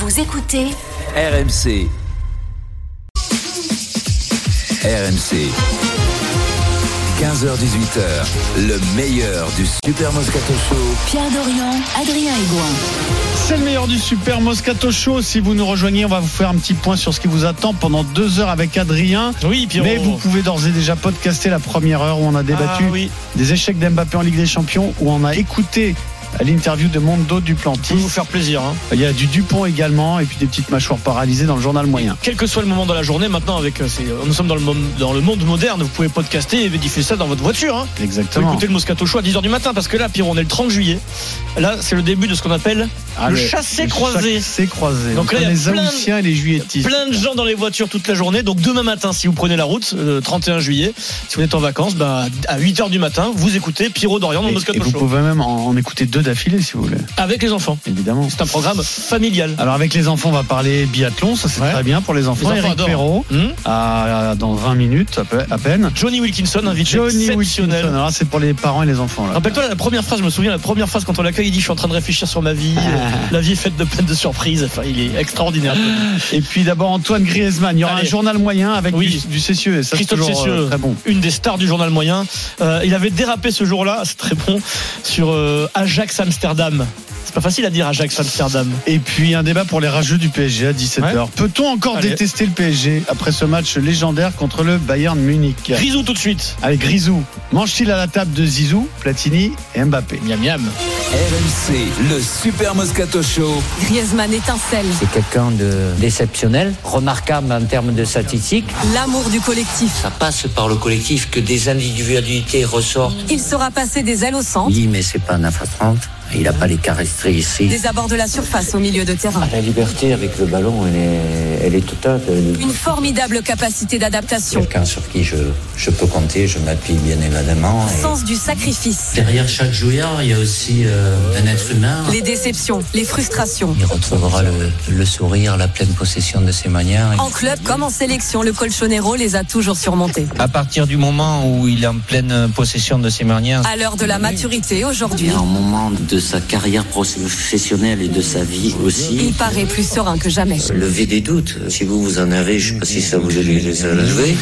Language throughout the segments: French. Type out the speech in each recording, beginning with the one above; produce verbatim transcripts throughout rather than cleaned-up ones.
Vous écoutez R M C. R M C. quinze heures dix-huit heures, le meilleur du Super Moscato Show. Pierre Dorian, Adrien Aigouin. C'est le meilleur du Super Moscato Show. Si vous nous rejoignez, on va vous faire un petit point sur ce qui vous attend pendant deux heures avec Adrien. Oui, Pierrot. Mais vous pouvez d'ores et déjà podcaster la première heure où on a débattu ah, oui. des échecs d'Mbappé en Ligue des Champions, où on a écouté l'interview de Mondo Duplantis. Pour vous faire plaisir. Hein. Il y a du Dupont également et puis des petites mâchoires paralysées dans le journal moyen. Quel que soit le moment de la journée, maintenant, avec, c'est, nous sommes dans le, dans le monde moderne, vous pouvez podcaster et diffuser ça dans votre voiture. Hein. Exactement. Vous écoutez le Moscato Show à dix heures du matin parce que là, Pierrot, on est le trente juillet. Là, c'est le début de ce qu'on appelle ah, le chassé-croisé. Chassé-croisé. Donc là, il y a les plein, Aoussiens et les Juilletistes. Plein de gens dans les voitures toute la journée. Donc demain matin, si vous prenez la route, euh, trente et un juillet, si vous êtes en vacances, bah, à huit heures du matin, vous écoutez Pierrot Dorian dans le Moscato et Show. Vous pouvez même en, en écouter deux d'affilée si vous voulez. Avec les enfants. Évidemment. C'est un programme familial. Alors avec les enfants, on va parler biathlon, ça c'est ouais. très bien pour les enfants. Les enfants Eric adorent. Perrault, hum à, à, dans vingt minutes à peine. Johnny Wilkinson, invité Johnny exceptionnel. Wilkinson. Alors c'est pour les parents et les enfants. Là. Rappelle-toi la première phrase, je me souviens, la première phrase quand on l'accueille, il dit je suis en train de réfléchir sur ma vie. La vie est faite de plein de surprises. Enfin, il est extraordinaire. Et puis d'abord Antoine Griezmann. Il y aura Allez. un journal moyen avec oui. du, du Cessieux. Ça, Christophe c'est toujours, Cessieux, euh, très bon. Une des stars du journal moyen. Euh, il avait dérapé ce jour-là, c'est très bon, sur euh, Ajax Amsterdam. C'est pas facile à dire Ajax Amsterdam. Et puis un débat pour les rageux du P S G à dix-sept heures. Ouais. Peut-on encore Allez. détester le P S G après ce match légendaire contre le Bayern Munich? Grisou tout de suite. Allez, Grisou. Mange-t-il à la table de Zizou, Platini et Mbappé? Miam miam. R M C, le Super Moscato Show. Griezmann étincelle. C'est quelqu'un de d'exceptionnel, remarquable en termes de statistiques. L'amour du collectif. Ça passe par le collectif que des individualités ressortent. Il saura passer des ailes au centre. Oui, mais c'est pas un F trente. Il n'a pas les caractéristiques. Des abords de la surface au milieu de terrain. La liberté avec le ballon, elle est, elle est totale. Elle est... Une formidable capacité d'adaptation. Quelqu'un sur qui je, je peux compter, je m'appuie bien évidemment. Et... Sens du sacrifice. Derrière chaque joueur, il y a aussi euh, un être humain. Les déceptions, les frustrations. Il retrouvera le, le sourire, la pleine possession de ses manières. En club comme en sélection, le Colchonero les a toujours surmontés. À partir du moment où il est en pleine possession de ses manières. À l'heure de la maturité aujourd'hui. À un moment de sa carrière professionnelle et de sa vie aussi. Il paraît plus serein que jamais. Levez des doutes. Si vous, vous en avez, je ne sais pas si ça vous a levé.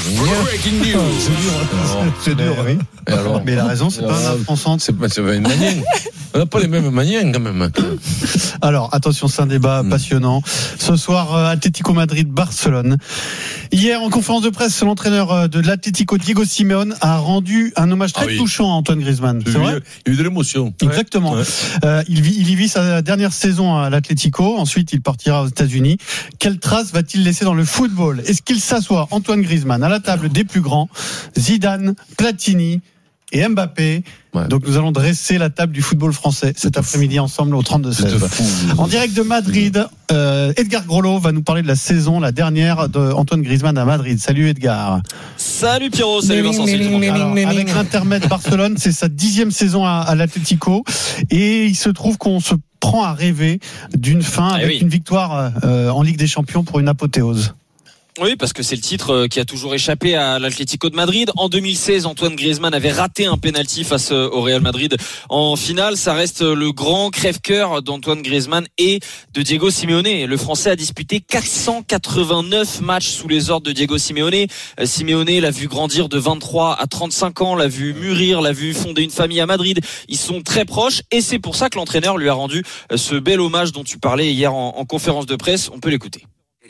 C'est dur, oui. Alors, mais il a raison, c'est pas un F-Français. C'est pas, c'est pas une manière. On n'a pas les mêmes manières quand même. Alors, attention, c'est un débat mmh. passionnant. Ce soir, euh, Atlético Madrid-Barcelone. Hier, en conférence de presse, l'entraîneur de l'Atlético, Diego Simeone, a rendu un hommage très ah oui. touchant à Antoine Griezmann. C'est vrai ? Il y a eu de l'émotion. Exactement. Ouais. Euh, il, vit, il y vit sa dernière saison à l'Atlético. Ensuite, il partira aux États-Unis. Quelle trace va-t-il laisser dans le football ? Est-ce qu'il s'assoit, Antoine Griezmann, à la table des plus grands, Zidane, Platini et Mbappé? Ouais. Donc nous allons dresser la table du football français cet après-midi ensemble au trente-deux seize. En direct de Madrid, euh, Edgar Grollo va nous parler de la saison, la dernière d'Antoine Griezmann à Madrid. Salut Edgar. Salut Pierrot, salut Vincent. Alors, avec l'Intermed Barcelone, c'est sa dixième saison à, à l'Atlético et il se trouve qu'on se prend à rêver d'une fin avec eh oui. une victoire euh, en Ligue des Champions pour une apothéose. Oui, parce que c'est le titre qui a toujours échappé à l'Atlético de Madrid. En deux mille seize, Antoine Griezmann avait raté un penalty face au Real Madrid en finale. Ça reste le grand crève-cœur d'Antoine Griezmann et de Diego Simeone. Le Français a disputé quatre cent quatre-vingt-neuf matchs sous les ordres de Diego Simeone. Simeone l'a vu grandir de vingt-trois à trente-cinq ans, l'a vu mûrir, l'a vu fonder une famille à Madrid. Ils sont très proches et c'est pour ça que l'entraîneur lui a rendu ce bel hommage dont tu parlais hier en, en conférence de presse. On peut l'écouter.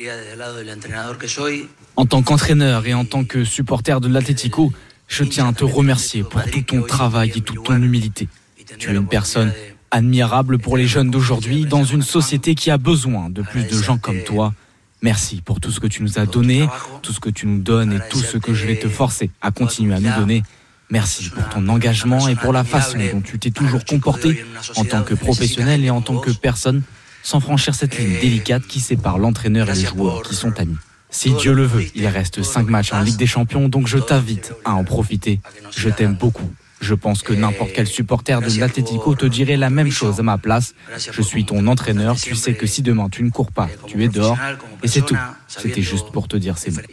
En tant qu'entraîneur et en tant que supporter de l'Atlético, je tiens à te remercier pour tout ton travail et toute ton humilité. Tu es une personne admirable pour les jeunes d'aujourd'hui dans une société qui a besoin de plus de gens comme toi. Merci pour tout ce que tu nous as donné, tout ce que tu nous donnes et tout ce que je vais te forcer à continuer à nous donner. Merci pour ton engagement et pour la façon dont tu t'es toujours comporté en tant que professionnel et en tant que personne, sans franchir cette ligne délicate qui sépare l'entraîneur et les joueurs qui sont amis. Si Dieu le veut, il reste cinq matchs en Ligue des Champions, donc je t'invite à en profiter. Je t'aime beaucoup. Je pense que n'importe quel supporter de l'Atlético te dirait la même chose à ma place. Je suis ton entraîneur, tu sais que si demain tu ne cours pas, tu es dehors. Et c'est tout. C'était juste pour te dire ces mots.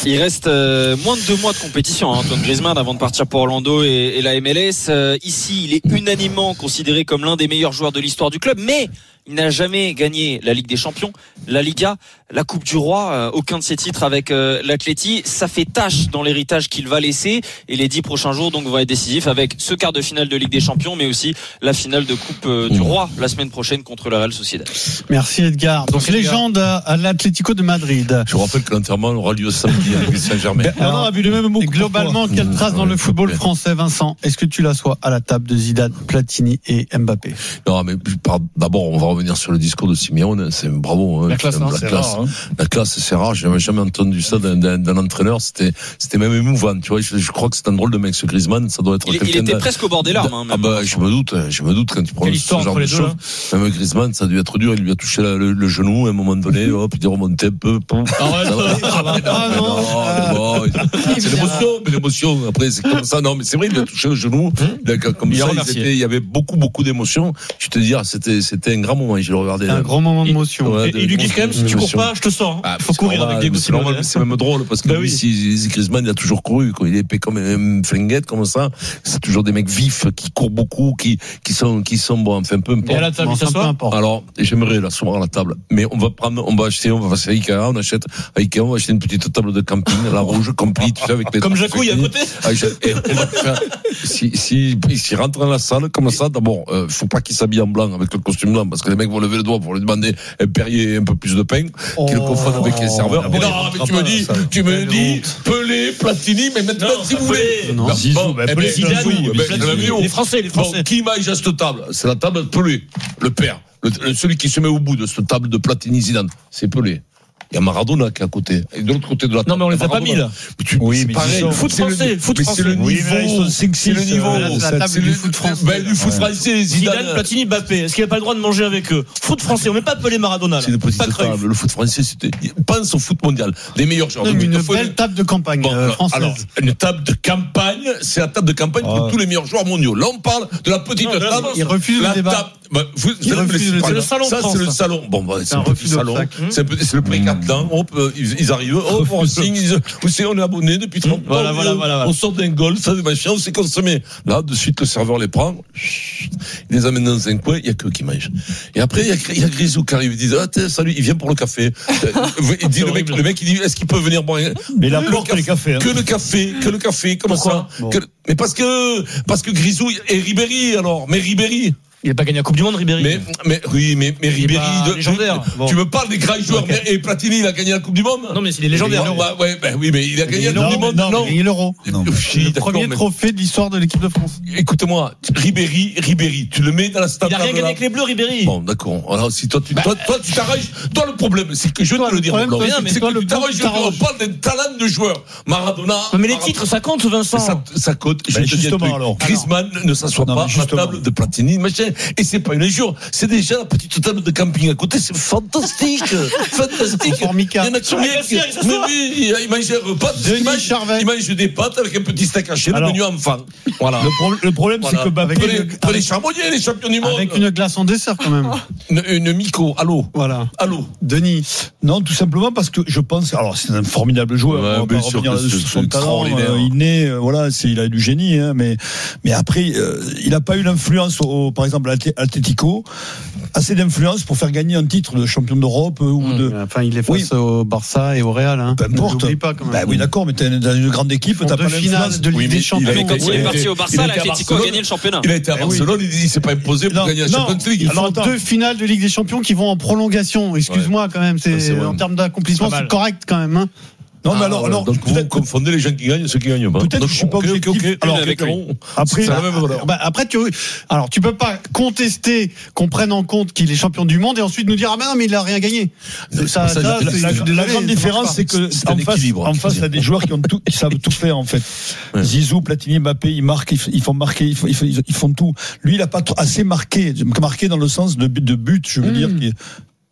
Il reste euh, moins de deux mois de compétition, hein, Antoine Griezmann, avant de partir pour Orlando et, et la M L S. Euh, ici, il est unanimement considéré comme l'un des meilleurs joueurs de l'histoire du club, mais il n'a jamais gagné la Ligue des Champions, la Liga, la Coupe du Roi, euh, aucun de ses titres avec euh, l'Atleti. Ça fait tâche dans l'héritage qu'il va laisser, et les dix prochains jours donc vont être décisifs avec ce quart de finale de Ligue des Champions, mais aussi la finale de Coupe euh, du Roi la semaine prochaine contre le Real Sociedad. Merci Edgar. Donc Merci, légende à, à l'Atlético de Madrid. Je vous rappelle que l'enterrement aura lieu samedi à Saint-Germain. Alors, a vu le même mot. et globalement, quelle trace dans le football français, Vincent? Est-ce que tu l'assois à la table de Zidane, Platini et Mbappé? Non, mais d'abord, on va revenir sur le discours de Simeone. C'est bravo. Hein, La classe, hein, la c'est classe. rare, hein. La classe, c'est rare. J'ai jamais entendu ça d'un, d'un, d'un entraîneur. C'était, c'était même émouvant. Tu vois, je, je crois que c'est un drôle de mec, ce Griezmann. Ça doit être Il, quelqu'un il était de, presque au bord des larmes. Hein, ah même. bah, je me doute, je me doute quand tu prends Quelle ce histoire genre entre de les deux, choses. Même Griezmann, ça a dû être dur. Il lui a touché la, le, le genou à un moment donné. Hop, il est remonté un peu. Arrête, ça va. Ah non, Ah, bon, c'est l'émotion, mais l'émotion. Après, c'est comme ça. Non, mais c'est vrai, il a touché le genou. Il a, comme Il a ça, remercié. il, était, il y avait beaucoup, beaucoup d'émotions. Je te dis, c'était, c'était un grand moment. Je le regardais. un grand moment d'émotion. Ouais, Et, et il lui dit quand même, si tu cours pas, je te sors. Ah, Il faut courir normal, avec des c'est normal, mais c'est même drôle parce que Bah lui, oui. si, si Griezmann, il a toujours couru, quoi. Il est épais comme une flinguette, comme ça. C'est toujours des mecs vifs, qui courent beaucoup, qui, qui sont, qui sont bon, enfin, peu Et à importe. la table, Bon, il ça, peu s'assoit. importe. Alors, j'aimerais l'asseoir à la table. Mais on va prendre, on va acheter, on va passer à Ikea, on achète à Ikea, on va acheter une petite table de camping, la rouge, complète, tu sais, avec les Comme Jacouille à côté. Ah, je- et on va faire, si, si, s'il rentre dans la salle, comme ça, d'abord, euh, faut pas qu'il s'habille en blanc avec le costume blanc, parce que les mecs vont lever le doigt pour lui demander un Perrier et un peu plus de pain, qu'il le confondent avec les serveurs. Mais non, mais tu me dis, tu me dis, Pelé, Platini, mais maintenant, Non, si vous Pelé. voulez. Non. Bon, Zizou, bon, ben, eh Pelé, ben, Zidane, Zizou, oui, ben, mais je Platini. l'avais vu. Les Français, les Bon, Français. qui mange à cette table? C'est la table de Pelé, le père. Le, le- celui qui se met au bout de cette table de Platini Zidane, c'est Pelé. Il y a Maradona qui est à côté. Et de l'autre côté de la table. Non, mais on les a pas Maradona. mis, là. Mais tu, Oui, c'est mais pareil. ils sont- Le Foot c'est le- français, foot mais c'est le français. Oui, niveau. mais là, ils sont cinq, c'est le six, niveau. euh, là, c'est la table C'est du le- foot français. Ben, du foot français, Zidane, Zidane. Platini, Mbappé. Est-ce qu'il n'a pas le droit de manger avec eux? Foot français, on met pas Pelé Maradona. là. C'est une petite Pas Cruyff. table. Le foot français, c'était. Pense au foot mondial. Les meilleurs joueurs. Non, de mais une foot, faut- belle table de campagne Bon, euh, alors, française. alors, une table de campagne, c'est la table de campagne Ah. pour tous les meilleurs joueurs mondiaux. Là, on parle de la petite Non, de la table. France. Il refuse la le débat. table- bah, vous, Il vous allez me refuse laisser le parler. débat. C'est le salon Ça, de France, c'est le ça. salon. Bon, bah, c'est C'est un un petit refus salon. d'obstacle. C'est un peu- c'est le pré-captain. Hop, euh, ils, ils arrivent. Oh, on signe. Ils, vous savez, on est abonné depuis trente ans. Voilà, voilà, voilà, voilà. On sort d'un goal, ça, des machins, on s'est consommé. Là, de suite, le serveur les prend. chut, Il les amène dans un coin. Il y a que eux qui mangent. Et après, il y a, il y a Grisou qui arrive. Il dit, ah, tiens, salut, il vient pour le café. Euh, il dit, le mec, le mec, il dit, est-ce qu'il peut venir boire un- Mais il Le apporte café- les cafés. hein. Que le café, que le café, comment Pourquoi ça que- Mais parce que, parce que Grisou et Ribéry, alors, mais Ribéry. Il n'a pas gagné la Coupe du Monde, Ribéry. Mais, mais, oui, mais, mais Il est Ribéry, pas de- légendaire. Bon. Tu me parles des grands joueurs, Ok. mais- et Platini, il a gagné la Coupe du Monde? Non, mais il est légendaire. Bon, bah, ouais, ben oui, mais il a gagné la Non, Coupe du Monde, non, non? Il a gagné l'Euro. Non. Oui, Le d'accord, premier mais- trophée de l'histoire de l'équipe de France. Écoute-moi, Ribéry, Ribéry, tu le mets dans la stade. Il a rien gagné avec les Bleus, Ribéry. Bon, d'accord. Alors, si toi, tu, toi, toi, tu t'arrages, toi, le problème, c'est que je vais Toi, te le le dire, problème, Blanc, toi, c'est c'est toi, que le tu blanc, t'arrages, tu t'arranges. on parle d'un talent de joueur. Maradona. Mais les Maradona- titres, ça compte, Vincent. Ça, ça compte. Je Ben, vais te dire un justement, truc. alors. Griezmann ne s'assoit Non, pas à mais la justement. table de Platini, machin. Et c'est pas une injure. C'est déjà la petite table de camping à côté. C'est fantastique. Fantastique. Formica. Il y en a qui Ah, bien sûr, il s'assoit. Mais oui, il mange un repas. Denis il mange, Charvet. il mange des pâtes avec un petit steak haché, le Alors. menu enfant. Voilà. Le, pro- le problème, Voilà. c'est que Mbappé. Prenez- avec- prenez les charbonniers, les champions du monde. Avec une glace en dessert quand même. Une, une Mico. Allô. Voilà. Allô. Denis. Non, tout simplement parce que je pense. Alors, c'est un formidable joueur. Ouais, on va bien pas sûr revenir que là-dessus c'est- sur son c'est talent. extraordinaire. euh, inné, euh, voilà, c'est, il a du génie. Hein, mais, mais après, euh, il n'a pas eu l'influence, au, par exemple, à Atlé- Atlético, assez d'influence pour faire gagner un titre de champion d'Europe euh, ou de. Enfin, il est face au Barça et au Real. Hein. Peu importe. N'oublie pas quand même. Bah oui, d'accord, mais t'es dans une grande équipe, Ils font t'as deux pas finales l'influence. de Ligue Oui, mais des il Champions. avait- Quand il Ouais, est parti au il Barça, était à l'Atlético a Barcelone. gagné le championnat. Il a été à Eh oui. Barcelone, il il s'est pas imposé pour Non, gagner la non. Champions League. Ils Alors, font attends. deux finales de Ligue des Champions qui vont en prolongation. Excuse-moi quand même, c'est, Ça, c'est vrai. en termes d'accomplissement, Pas mal. c'est correct quand même. Hein. Non, mais Ah, alors, ouais, alors donc vous peut-être- confondez les gens qui gagnent et ceux qui gagnent pas. Peut-être Donc, que je suis pas ok, ok, objectif. ok. Alors, avec avec lui. après, C'est la même valeur. Bah, après, tu, alors tu peux pas contester qu'on prenne en compte qu'il est champion du monde et ensuite nous dire ah ben non mais il a rien gagné. Ça, Ça, ça, la- c'est- La, je suis la désolé, grande ça différence, marche c'est que C'est un en face, équilibre, en tu face, dis. il y a des joueurs qui ont tout, qui savent tout faire en fait. Ouais. Zizou, Platini, Mbappé, ils marquent, ils, f- ils font marquer, ils, font- ils, font- ils font tout. Lui, il a pas trop- assez marqué, marqué dans le sens de, but- de but, je veux Mmh. dire. Qui,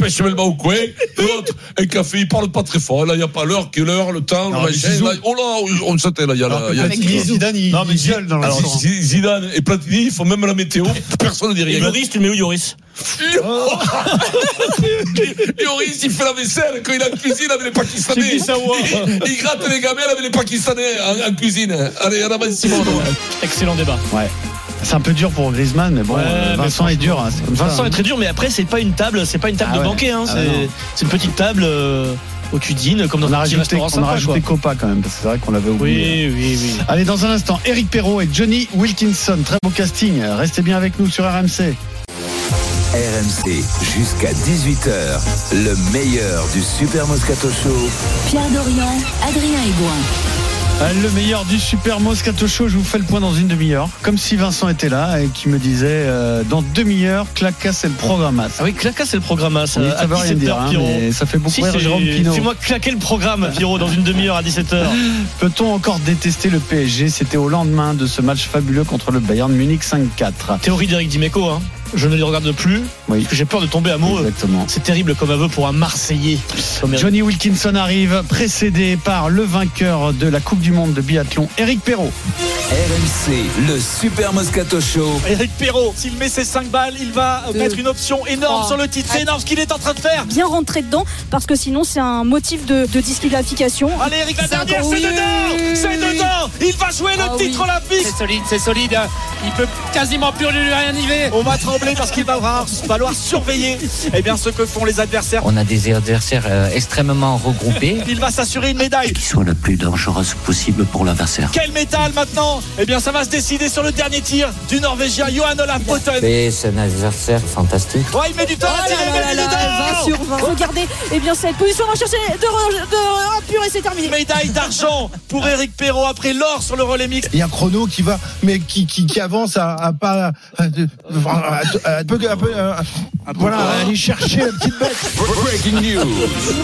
pêche même au coin. L'autre, un café, il parle pas très fort. Là, il n'y a pas l'heure, quelle heure, le temps, le machin. Là, oh là, on s'était là, il y a là. Zidane, il non, mais gueule dans la Alors, Zidane et Platini, ils font même la météo. Personne ne dit rien. Et Lloris, tu le mets où, Lloris? Lloris, il fait la vaisselle quand il est en cuisine avec les Pakistanais. Il, il gratte les gamelles avec les Pakistanais en, en cuisine. Allez, en avant, Simon. Excellent débat. Ouais. C'est un peu dur pour Griezmann, mais bon, ouais, Vincent mais est dur. Hein, c'est comme Vincent ça, est très dur, mais après, c'est pas une table, c'est pas une table ah de ouais. banquet. Hein, ah c'est, ouais, c'est une petite table. Euh... où tu dînes comme dans on un petit rajouté, restaurant on sympa. On a rajouté Copa quand même, parce que c'est vrai qu'on l'avait oublié. Oui, oui, oui. Allez, dans un instant, Eric Perrault et Johnny Wilkinson. Très beau casting. Restez bien avec nous sur R M C. R M C, jusqu'à dix-huit heures, le meilleur du Super Moscato Show. Pierre Dorian, Adrien Aigouin. Le meilleur du Super Moscato Show, je vous fais le point dans une demi-heure. Comme si Vincent était là et qui me disait euh, dans demi-heure, Clacas c'est le programme. Ah oui, Clacas c'est le programme. Ça, oui, ça veut rien dire, hein, mais ça fait beaucoup si, rire Jérôme Pinault. Fais-moi claquer le programme, Pierrot, dans une demi-heure à dix-sept heures. Peut-on encore détester le P S G? C'était au lendemain de ce match fabuleux contre le Bayern Munich cinq quatre. Théorie d'Éric Dimeco, hein. Je ne les regarde plus, oui. Parce que j'ai peur de tomber amoureux. Exactement. C'est terrible comme aveu pour un Marseillais. Johnny Wilkinson arrive, précédé par le vainqueur de la Coupe du Monde de biathlon, Eric Perrault. R M C, le Super Moscato Show. Eric Perrault, s'il met ses cinq balles, il va euh, mettre une option énorme oh. sur le titre. C'est énorme ce qu'il est en train de faire. Bien rentrer dedans, parce que sinon c'est un motif de, de disqualification. Allez Eric, la dernière, c'est dedans, c'est dedans. Il va jouer le ah, titre oui. olympique. C'est solide, c'est solide. Il peut quasiment plus lui rien arriver. On va trembler parce qu'il va falloir surveiller eh bien, ce que font les adversaires. On a des adversaires euh, extrêmement regroupés. Il va s'assurer une médaille qui soit la plus dangereuse possible pour l'adversaire. Quelle médaille maintenant? Eh bien ça va se décider sur le dernier tir du Norvégien Johan Olav Botten. C'est un adversaire fantastique. Ouais, il met du temps oh à tirer, il met du vingt sur vingt. Regardez, eh bien cette position recherchée de, de, de pur et c'est terminé. Médaille d'argent pour Eric Perrault après l'or sur le relais mixte. Il y a Chrono qui va, mais qui, qui, qui avance à, à pas, à, à, à, peu, à peu, à, voilà, aller chercher la petite bête. Breaking news.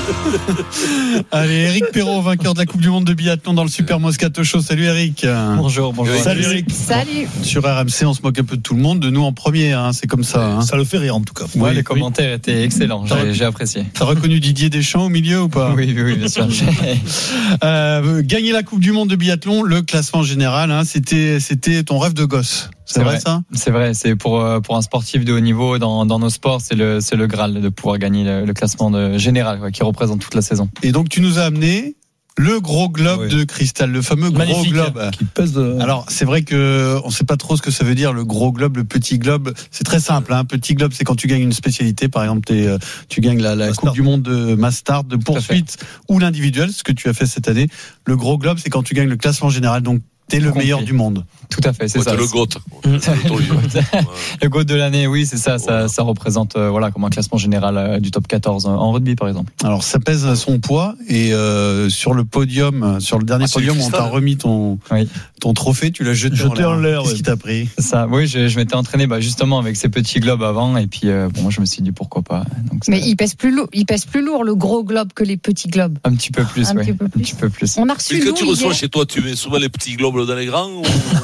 Allez, Eric Perrault, vainqueur de la Coupe du Monde de biathlon dans le Super Moscato Show. Salut Eric. Bonjour, bonjour. Salut Eric. Salut. Sur R M C, on se moque un peu de tout le monde, de nous en premier, hein, c'est comme ça. Hein. Ça le fait rire en tout cas. Ouais, oui, les commentaires oui. étaient excellents, j'ai, j'ai apprécié. T'as reconnu Didier Deschamps au milieu ou pas? Oui, oui, oui, bien sûr. euh, gagner la Coupe du Monde de biathlon, le classement général, hein, c'était, c'était ton rêve de gosse. C'est, c'est vrai, vrai ça? C'est vrai, c'est pour, pour un sportif de haut niveau dans, dans nos sports, c'est le, c'est le Graal de pouvoir gagner le, le classement de, général quoi, qui représente toute la saison. Et donc tu nous as amené le gros globe oui. de cristal, le fameux magnifique, gros globe. Qui pèse de... Alors c'est vrai que on sait pas trop ce que ça veut dire le gros globe, le petit globe. C'est très simple. Un hein. petit globe, c'est quand tu gagnes une spécialité. Par exemple, t'es, tu gagnes la, la Coupe du Monde de Master, de poursuite ou l'individuel, ce que tu as fait cette année. Le gros globe, c'est quand tu gagnes le classement général. Donc t'es le meilleur du monde. Tout à fait, c'est ouais, ça. C'est le GOAT. Le GOAT de l'année, oui, c'est ça. Ça, ça représente, euh, voilà, comme un classement général euh, du top quatorze en rugby, par exemple. Alors, ça pèse son poids et euh, sur le podium, sur le dernier ah, podium, on t'a remis ton oui. ton trophée. Tu l'as jeté, jeté en l'air. En l'air Qu'est-ce ouais. qui t'a pris? Ça, oui, je, je m'étais entraîné, bah, justement avec ces petits globes avant, et puis euh, bon, je me suis dit pourquoi pas. Donc, ça... Mais il pèse plus lourd, il pèse plus lourd le gros globe que les petits globes. Un petit peu plus, oui. Un petit peu plus. On a reçu. Mais quand tu reçois chez toi, tu mets souvent les petits globes dans les grands. Ou...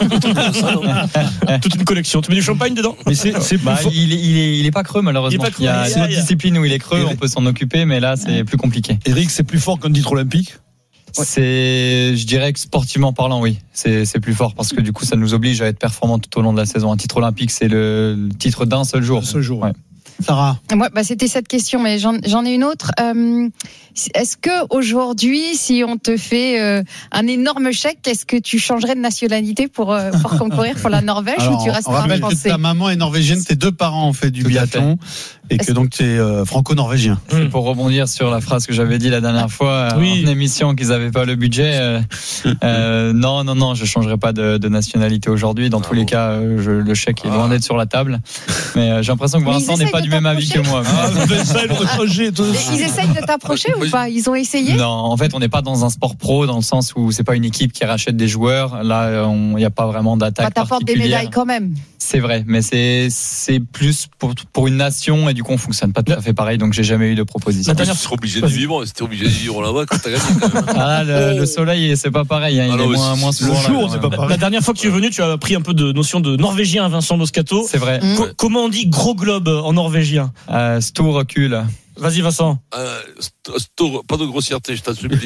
Toute une collection. Tu mets du champagne dedans? Mais c'est, c'est bah, il, est, il, est, il est pas creux malheureusement. Il, pas creux, il y a une autre discipline où il est creux, Eric. On peut s'en occuper, mais là c'est plus compliqué. Eric, c'est plus fort qu'un titre olympique? Ouais. C'est, je dirais que sportivement parlant, oui, c'est, c'est plus fort parce que du coup ça nous oblige à être performant tout au long de la saison. Un titre olympique, c'est le, le titre d'un seul jour. Un seul jour. Ouais. Sarah. Moi, bah, c'était cette question, mais j'en, j'en ai une autre. Euh, est-ce que aujourd'hui, si on te fait euh, un énorme chèque, est-ce que tu changerais de nationalité pour euh, pour concourir pour la Norvège? Alors, ou tu resteras français? On rappelle que ta maman est norvégienne, tes deux parents ont fait du Tout biathlon et que donc tu es euh, franco-norvégien. Mmh. Pour rebondir sur la phrase que j'avais dit la dernière fois oui. en émission qu'ils n'avaient pas le budget, euh, euh, non, non, non, je changerai pas de, de nationalité aujourd'hui. Dans ah, tous bon. les cas, je, le chèque est loin d'être sur la table. Mais euh, j'ai l'impression que Vincent n'est pas du même avis que moi. Ah, ils essayent de t'approcher ou pas? Ils ont essayé? Non, en fait, on n'est pas dans un sport pro dans le sens où c'est pas une équipe qui rachète des joueurs. Là, il n'y a pas vraiment d'attaque. Bah, t'apportes des médailles quand même. C'est vrai, mais c'est c'est plus pour pour une nation et du coup on fonctionne pas tout à fait pareil. Donc j'ai jamais eu de proposition. La dernière, tu serais obligé de vivre. C'était obligé de vivre là-bas quand t'as gagné. Quand même. Ah, le, le soleil, c'est pas pareil. Hein, il ah, est moins, moins souvent. Le jour, là, c'est pas pareil. La dernière fois que tu es venu, tu as pris un peu de notion de norvégien à Vincent Moscato. C'est vrai. Co- comment on dit gros globe en norvégien? Euh, Stor kule. Vas-y, Vincent. Euh, st- st- pas de grossièreté, je t'en supplie.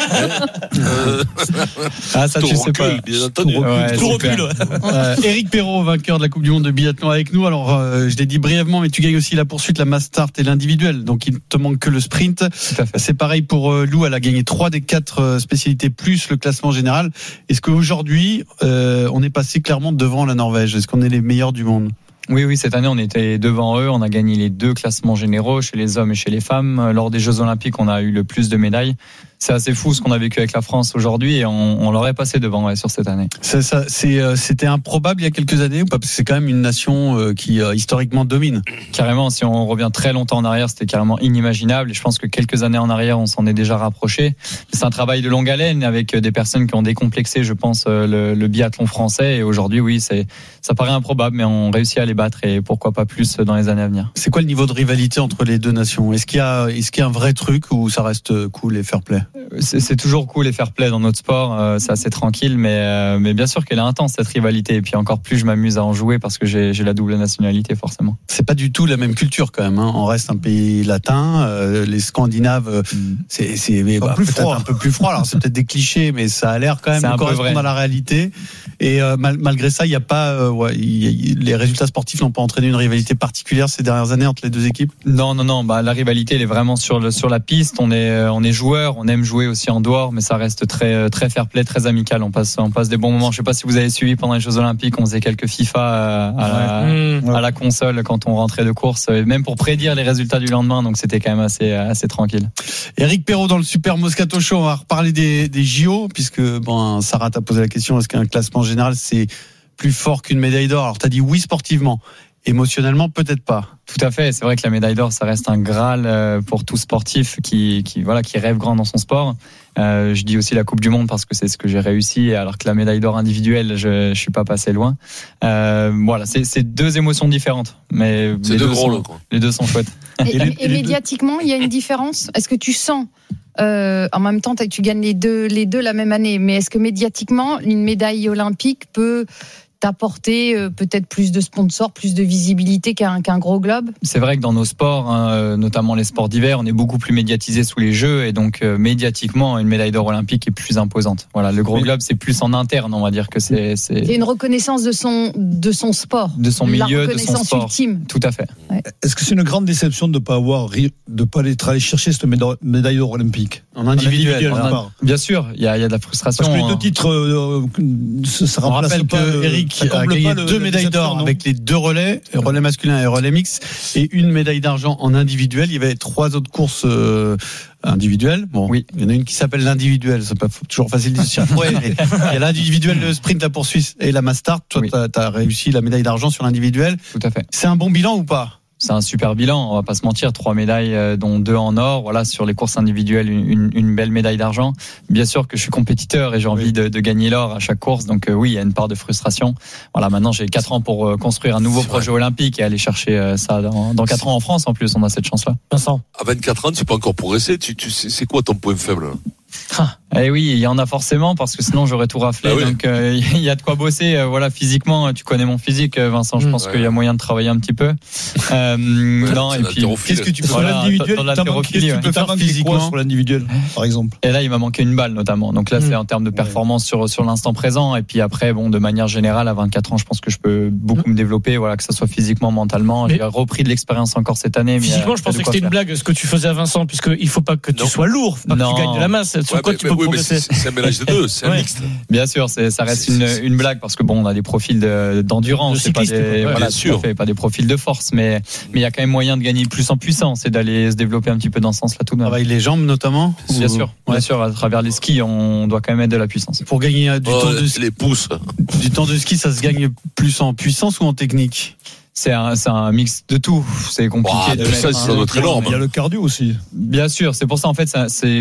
euh... Ah, ça, tu sais pas. Bien entendu. Ouais, tout recul. Euh, Éric Perrault, vainqueur de la Coupe du Monde de biathlon avec nous. Alors, euh, je l'ai dit brièvement, mais tu gagnes aussi la poursuite, la mass start et l'individuel. Donc, il te manque que le sprint. C'est pareil pour euh, Lou. Elle a gagné trois des quatre euh, spécialités plus le classement général. Est-ce qu'aujourd'hui, euh, on est passé clairement devant la Norvège? Est-ce qu'on est les meilleurs du monde? Oui, oui, cette année, on était devant eux. On a gagné les deux classements généraux chez les hommes et chez les femmes. Lors des Jeux Olympiques, on a eu le plus de médailles. C'est assez fou ce qu'on a vécu avec la France aujourd'hui et on, on l'aurait passé devant ouais, sur cette année. Ça, ça, c'est, euh, c'était improbable il y a quelques années ou pas? Parce que c'est quand même une nation euh, qui euh, historiquement domine. Carrément, si on revient très longtemps en arrière, c'était carrément inimaginable. Et je pense que quelques années en arrière, on s'en est déjà rapproché. C'est un travail de longue haleine avec des personnes qui ont décomplexé, je pense, le, le biathlon français. Et aujourd'hui, oui, c'est, ça paraît improbable, mais on réussit à les battre et pourquoi pas plus dans les années à venir. C'est quoi le niveau de rivalité entre les deux nations? Est-ce qu'il y a, est-ce qu'il y a un vrai truc ou ça reste cool et fair play? C'est, c'est toujours cool et fair play dans notre sport, euh, c'est assez tranquille, mais, euh, mais bien sûr qu'elle est intense cette rivalité. Et puis encore plus, je m'amuse à en jouer parce que j'ai, j'ai la double nationalité forcément. C'est pas du tout la même culture quand même. Hein. On reste un pays latin, euh, les Scandinaves, c'est, c'est bah, plus peut-être froid. un peu plus froid. Alors c'est peut-être des clichés, mais ça a l'air quand même de correspondre à la réalité. Et euh, mal, malgré ça, il y a pas, euh, ouais, y, y, les résultats sportifs n'ont pas entraîné une rivalité particulière ces dernières années entre les deux équipes. Non, non, non. Bah la rivalité, elle est vraiment sur le sur la piste. On est on est joueurs, on aime jouer aussi en dehors, mais ça reste très très fair play, très amical. On passe on passe des bons moments. Je sais pas si vous avez suivi pendant les Jeux Olympiques, on faisait quelques FIFA à la, ouais. à la console quand on rentrait de course, même pour prédire les résultats du lendemain. Donc c'était quand même assez assez tranquille. Éric Perrault dans le Super Moscato Show. On va reparler des des J O puisque bon, Sarah t'a posé la question, est-ce qu'un classement général c'est plus fort qu'une médaille d'or? Alors t'as dit oui sportivement. Émotionnellement, peut-être pas. Tout à fait. C'est vrai que la médaille d'or, ça reste un graal pour tout sportif qui, qui, voilà, qui rêve grand dans son sport. Euh, je dis aussi la Coupe du Monde parce que c'est ce que j'ai réussi, alors que la médaille d'or individuelle, je, je suis pas passé loin. Euh, voilà, c'est, c'est deux émotions différentes, mais c'est les deux deux, gros, sont, les deux sont chouettes. Et, et, et médiatiquement, il y a une différence. Est-ce que tu sens euh, en même temps, tu gagnes les deux, les deux la même année, mais est-ce que médiatiquement, une médaille olympique peut t'apporter euh, peut-être plus de sponsors, plus de visibilité qu'un, qu'un gros globe? C'est vrai que dans nos sports, hein, notamment les sports d'hiver, on est beaucoup plus médiatisé sous les Jeux et donc euh, médiatiquement, une médaille d'or olympique est plus imposante. Voilà, le gros globe, c'est plus en interne, on va dire que c'est. C'est, c'est une reconnaissance de son de son sport, de son milieu, de son sport. Ultime. Tout à fait. Ouais. Est-ce que c'est une grande déception de ne pas avoir, de pas aller, aller chercher cette médaille d'or olympique en individuel? En individuel en, bien sûr, il y a, il y a de la frustration. Parce que les deux titres, euh, ça, ça on rappelle que le, Eric a gagné le, deux médailles d'or non avec les deux relais, relais masculin et relais mixte, et une médaille d'argent en individuel. Il y avait trois autres courses euh, individuelles. Bon, oui, il y en a une qui s'appelle l'individuel. C'est pas toujours facile de dire. Ouais, il y a l'individuel, le sprint, la poursuite et la mass start. Toi, oui. tu as réussi la médaille d'argent sur l'individuel. Tout à fait. C'est un bon bilan ou pas? C'est un super bilan, on va pas se mentir, trois médailles dont deux en or, voilà, sur les courses individuelles une, une belle médaille d'argent. Bien sûr que je suis compétiteur et j'ai envie oui. de, de gagner l'or à chaque course, donc euh, oui, il y a une part de frustration. Voilà, maintenant j'ai quatre ans pour euh, construire un nouveau c'est projet vrai. olympique et aller chercher euh, ça dans, dans quatre ans en France en plus, on a cette chance-là. Vincent, à vingt-quatre ans, tu peux encore progresser, tu, tu, c'est, c'est quoi ton point faible? Ah. Eh oui, il y en a forcément parce que sinon j'aurais tout raflé. Ah oui. Donc il euh, y a de quoi bosser. Euh, voilà, physiquement, tu connais mon physique, Vincent. Je mmh, pense ouais. qu'il y a moyen de travailler un petit peu. Euh, ouais, non, et puis qu'est-ce que tu peux voilà, sur l'individuel, dans l'haltérophilie, ouais. Tu peux faire physiquement sur l'individuel, par exemple. Et là, il m'a manqué une balle notamment. Donc là, mmh. c'est en termes de performance ouais. sur sur l'instant présent. Et puis après, bon, de manière générale, à vingt-quatre ans, je pense que je peux beaucoup mmh. me développer. Voilà, que ça soit physiquement, mentalement. Mais j'ai repris de l'expérience encore cette année. Physiquement, je pensais que c'était une blague ce que tu faisais à Vincent, puisque il faut pas que tu sois lourd, pas que tu gagnes de la masse. Sur quoi tu peux progresser? De deux, c'est un mixte. Bien sûr, c'est, ça reste c'est, une, c'est... une blague parce que bon, on a des profils de, d'endurance, de cycliste, pas des, ouais, voilà, bien sûr. Fait, pas des profils de force, mais mais il y a quand même moyen de gagner plus en puissance et d'aller se développer un petit peu dans ce sens-là tout de même. Travaille les jambes notamment. Bien sûr, ouais. bien sûr, à travers les skis, on doit quand même mettre de la puissance. Pour gagner du oh, temps de ski, les pouces. Du temps de ski, ça se gagne plus en puissance ou en technique? C'est un, c'est un mix de tout. C'est compliqué. Wow, de ça, ça doit être énorme. Il y a le cardio aussi. Bien sûr, c'est pour ça en fait, ça, c'est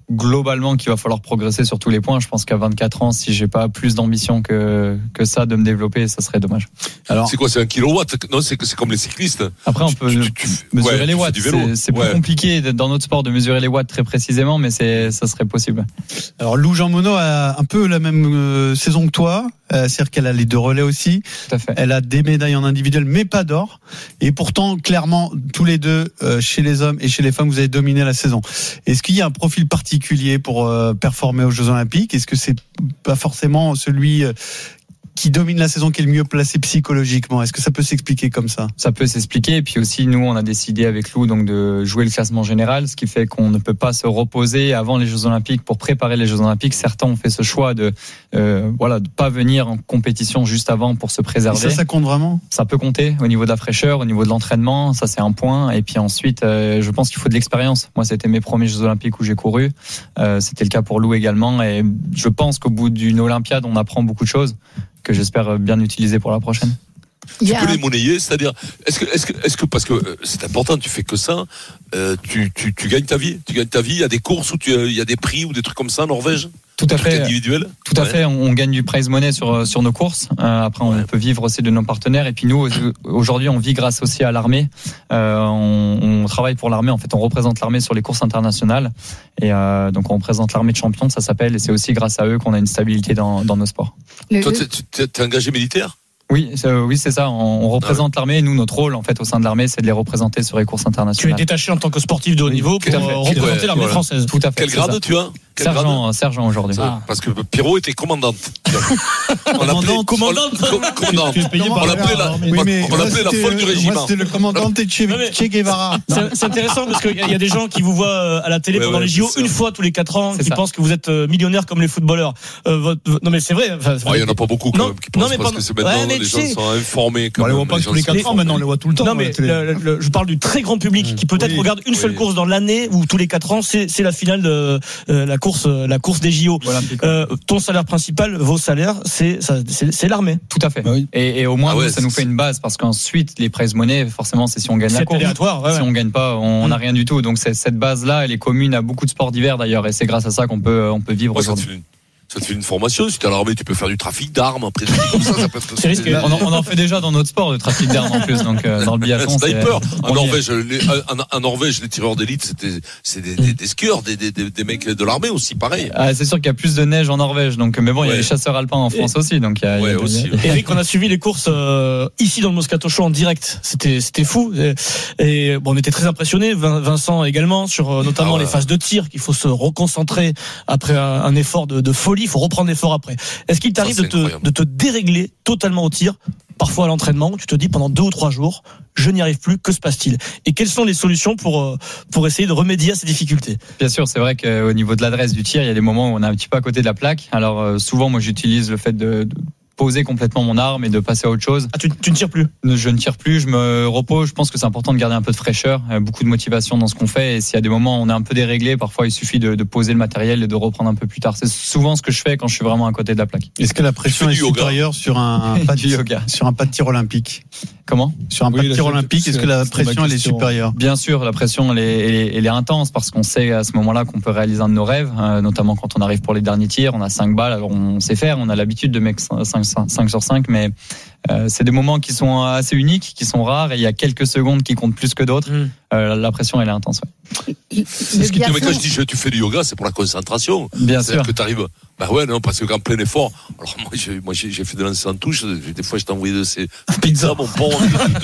globalement qu'il va falloir progresser sur tous les points. Je pense qu'à vingt-quatre ans, si j'ai pas plus d'ambition que que ça de me développer, ça serait dommage. Alors c'est quoi, c'est un kilowatt? Non, c'est c'est comme les cyclistes. Après on peut tu, tu, tu, mesurer ouais, les watts. C'est, c'est plus ouais. compliqué dans notre sport de mesurer les watts très précisément, mais c'est ça serait possible. Alors Lou Jean Monod a un peu la même euh, saison que toi, euh, c'est-à-dire qu'elle a les deux relais aussi. Tout à fait. Elle a des médailles en individuel, mais pas d'or. Et pourtant, clairement, tous les deux, euh, chez les hommes et chez les femmes, vous avez dominé la saison. Est-ce qu'il y a un profil particulier pour euh, performer aux Jeux Olympiques? Est-ce que c'est pas forcément celui euh, qui domine la saison qui est le mieux placé psychologiquement? Est-ce que ça peut s'expliquer comme ça? Ça peut s'expliquer. Et puis aussi, nous, on a décidé avec Lou donc de jouer le classement général, ce qui fait qu'on ne peut pas se reposer avant les Jeux Olympiques pour préparer les Jeux Olympiques. Certains ont fait ce choix de, euh, voilà, de pas venir en compétition juste avant pour se préserver. Et ça, ça compte vraiment? Ça peut compter au niveau de la fraîcheur, au niveau de l'entraînement. Ça, c'est un point. Et puis ensuite, euh, je pense qu'il faut de l'expérience. Moi, c'était mes premiers Jeux Olympiques où j'ai couru. Euh, c'était le cas pour Lou également. Et je pense qu'au bout d'une Olympiade, on apprend beaucoup de choses que j'espère bien utiliser pour la prochaine. Tu yeah. peux les monnayer, c'est-à-dire, est-ce que, est-ce que, est-ce que, parce que c'est important, tu fais que ça, euh, tu, tu, tu gagnes ta vie, tu gagnes ta vie. Il y a des courses où tu, il y a des prix ou des trucs comme ça en Norvège. Tout à fait. Individuel. Tout à ouais. fait. On gagne du prize money sur sur nos courses. Euh, après, on ouais. peut vivre aussi de nos partenaires. Et puis nous, aujourd'hui, on vit grâce aussi à l'armée. Euh, on, on travaille pour l'armée. En fait, on représente l'armée sur les courses internationales. Et euh, donc, on représente l'armée de champions, ça s'appelle. Et c'est aussi grâce à eux qu'on a une stabilité dans dans nos sports. Le... Toi, tu es engagé militaire? Oui, c'est, oui, c'est ça. On, on représente ah ouais. l'armée. Et nous, notre rôle, en fait, au sein de l'armée, c'est de les représenter sur les courses internationales. Tu es détaché en tant que sportif de haut niveau pour euh, représenter ouais, l'armée voilà. française. Tout à fait. Quel grade tu as? Quel sergent, grade sergent aujourd'hui. Ah. Parce que Pierrot était commandante. on l'appelait commandante. Commandante. On l'appelait la, oui, on l'appelait la folle du régiment. Moi, c'était le commandant de Che Guevara. C'est, c'est intéressant parce qu'il y a des gens qui vous voient à la télé ouais, pendant ouais, les J O une fois tous les quatre ans, qui pensent que vous êtes millionnaire comme les footballeurs. Euh, votre, non mais c'est vrai. Enfin, il y en a pas beaucoup quand même qui pensent parce que c'est maintenant les gens sont informés. On les voit pas tous les quatre ans maintenant, on les voit tout le temps. Non mais je parle du très grand public qui peut-être regarde une seule course dans l'année ou tous les quatre ans, c'est la finale de la course, la course des J O. Euh, ton salaire principal, vos salaires, c'est, ça, c'est, c'est l'armée. Tout à fait. Bah oui. et, et au moins, ah ouais, nous, ça nous fait une base parce qu'ensuite, les prize money, forcément, c'est si on gagne c'est la course. Aléatoire, ouais, si ouais. on gagne pas, on n'a mmh. rien du tout. Donc, c'est, cette base-là, elle est commune à beaucoup de sports d'hiver d'ailleurs, et c'est grâce à ça qu'on peut, on peut vivre ouais, aujourd'hui. Ça te fait une formation. Si t'es à l'armée, tu peux faire du trafic d'armes. Après, comme ça, ça peut être. C'est risqué. On, en, on en fait déjà dans notre sport, le trafic d'armes en plus. Donc, euh, dans le biathlon. Sniper. En Norvège, les, en, en Norvège, les tireurs d'élite, c'était, c'est des, des, des skieurs, des, des, des, des mecs de l'armée aussi, pareil. Ah, c'est sûr qu'il y a plus de neige en Norvège. Donc, mais bon, il ouais. y a les chasseurs alpins en France Et, aussi. Donc, il y a, ouais, il y a, aussi. Il y a... Eric, on a suivi les courses euh, ici dans le Moscato Show en direct. C'était, c'était fou. Et, et bon, on était très impressionnés. Vincent également sur euh, notamment ah ouais. les phases de tir qu'il faut se reconcentrer après un, un effort de, de folie. Il faut reprendre l'effort après. Est-ce qu'il t'arrive de te, de te dérégler totalement au tir, parfois à l'entraînement, où tu te dis pendant deux ou trois jours, je n'y arrive plus, que se passe-t-il? Et quelles sont les solutions pour, pour essayer de remédier à ces difficultés? Bien sûr, c'est vrai qu'au niveau de l'adresse du tir, il y a des moments où on est un petit peu à côté de la plaque. Alors souvent, moi j'utilise le fait de, de poser complètement mon arme et de passer à autre chose. Ah, tu, tu ne tires plus? Je ne tire plus, je me repose. Je pense que c'est important de garder un peu de fraîcheur, beaucoup de motivation dans ce qu'on fait. Et s'il y a des moments où on est un peu déréglé, parfois il suffit de, de poser le matériel et de reprendre un peu plus tard. C'est souvent ce que je fais quand je suis vraiment à côté de la plaque. Est-ce que la pression est supérieure sur un pas de yoga, sur un pas de tir olympique? Comment? Sur un oui, pas de tir olympique, est-ce que la pression elle est supérieure? Bien sûr, la pression elle est, elle est, elle est intense parce qu'on sait à ce moment-là qu'on peut réaliser un de nos rêves, euh, notamment quand on arrive pour les derniers tirs. On a cinq balles, alors on sait faire, on a l'habitude de mettre cinq sur cinq, mais euh, c'est des moments qui sont assez uniques, qui sont rares, et il y a quelques secondes qui comptent plus que d'autres. Mmh. Euh, la pression elle est intense. Ouais. C'est ce que tu mais quand je dis je, tu fais du yoga, c'est pour la concentration. Bien C'est-à-dire sûr. que tu arrives. Bah ouais, non, parce que qu'en plein effort. Alors moi, j'ai, moi, j'ai, j'ai fait de lancer en touche. Des fois, je t'ai envoyé de ces pizzas, mon porc.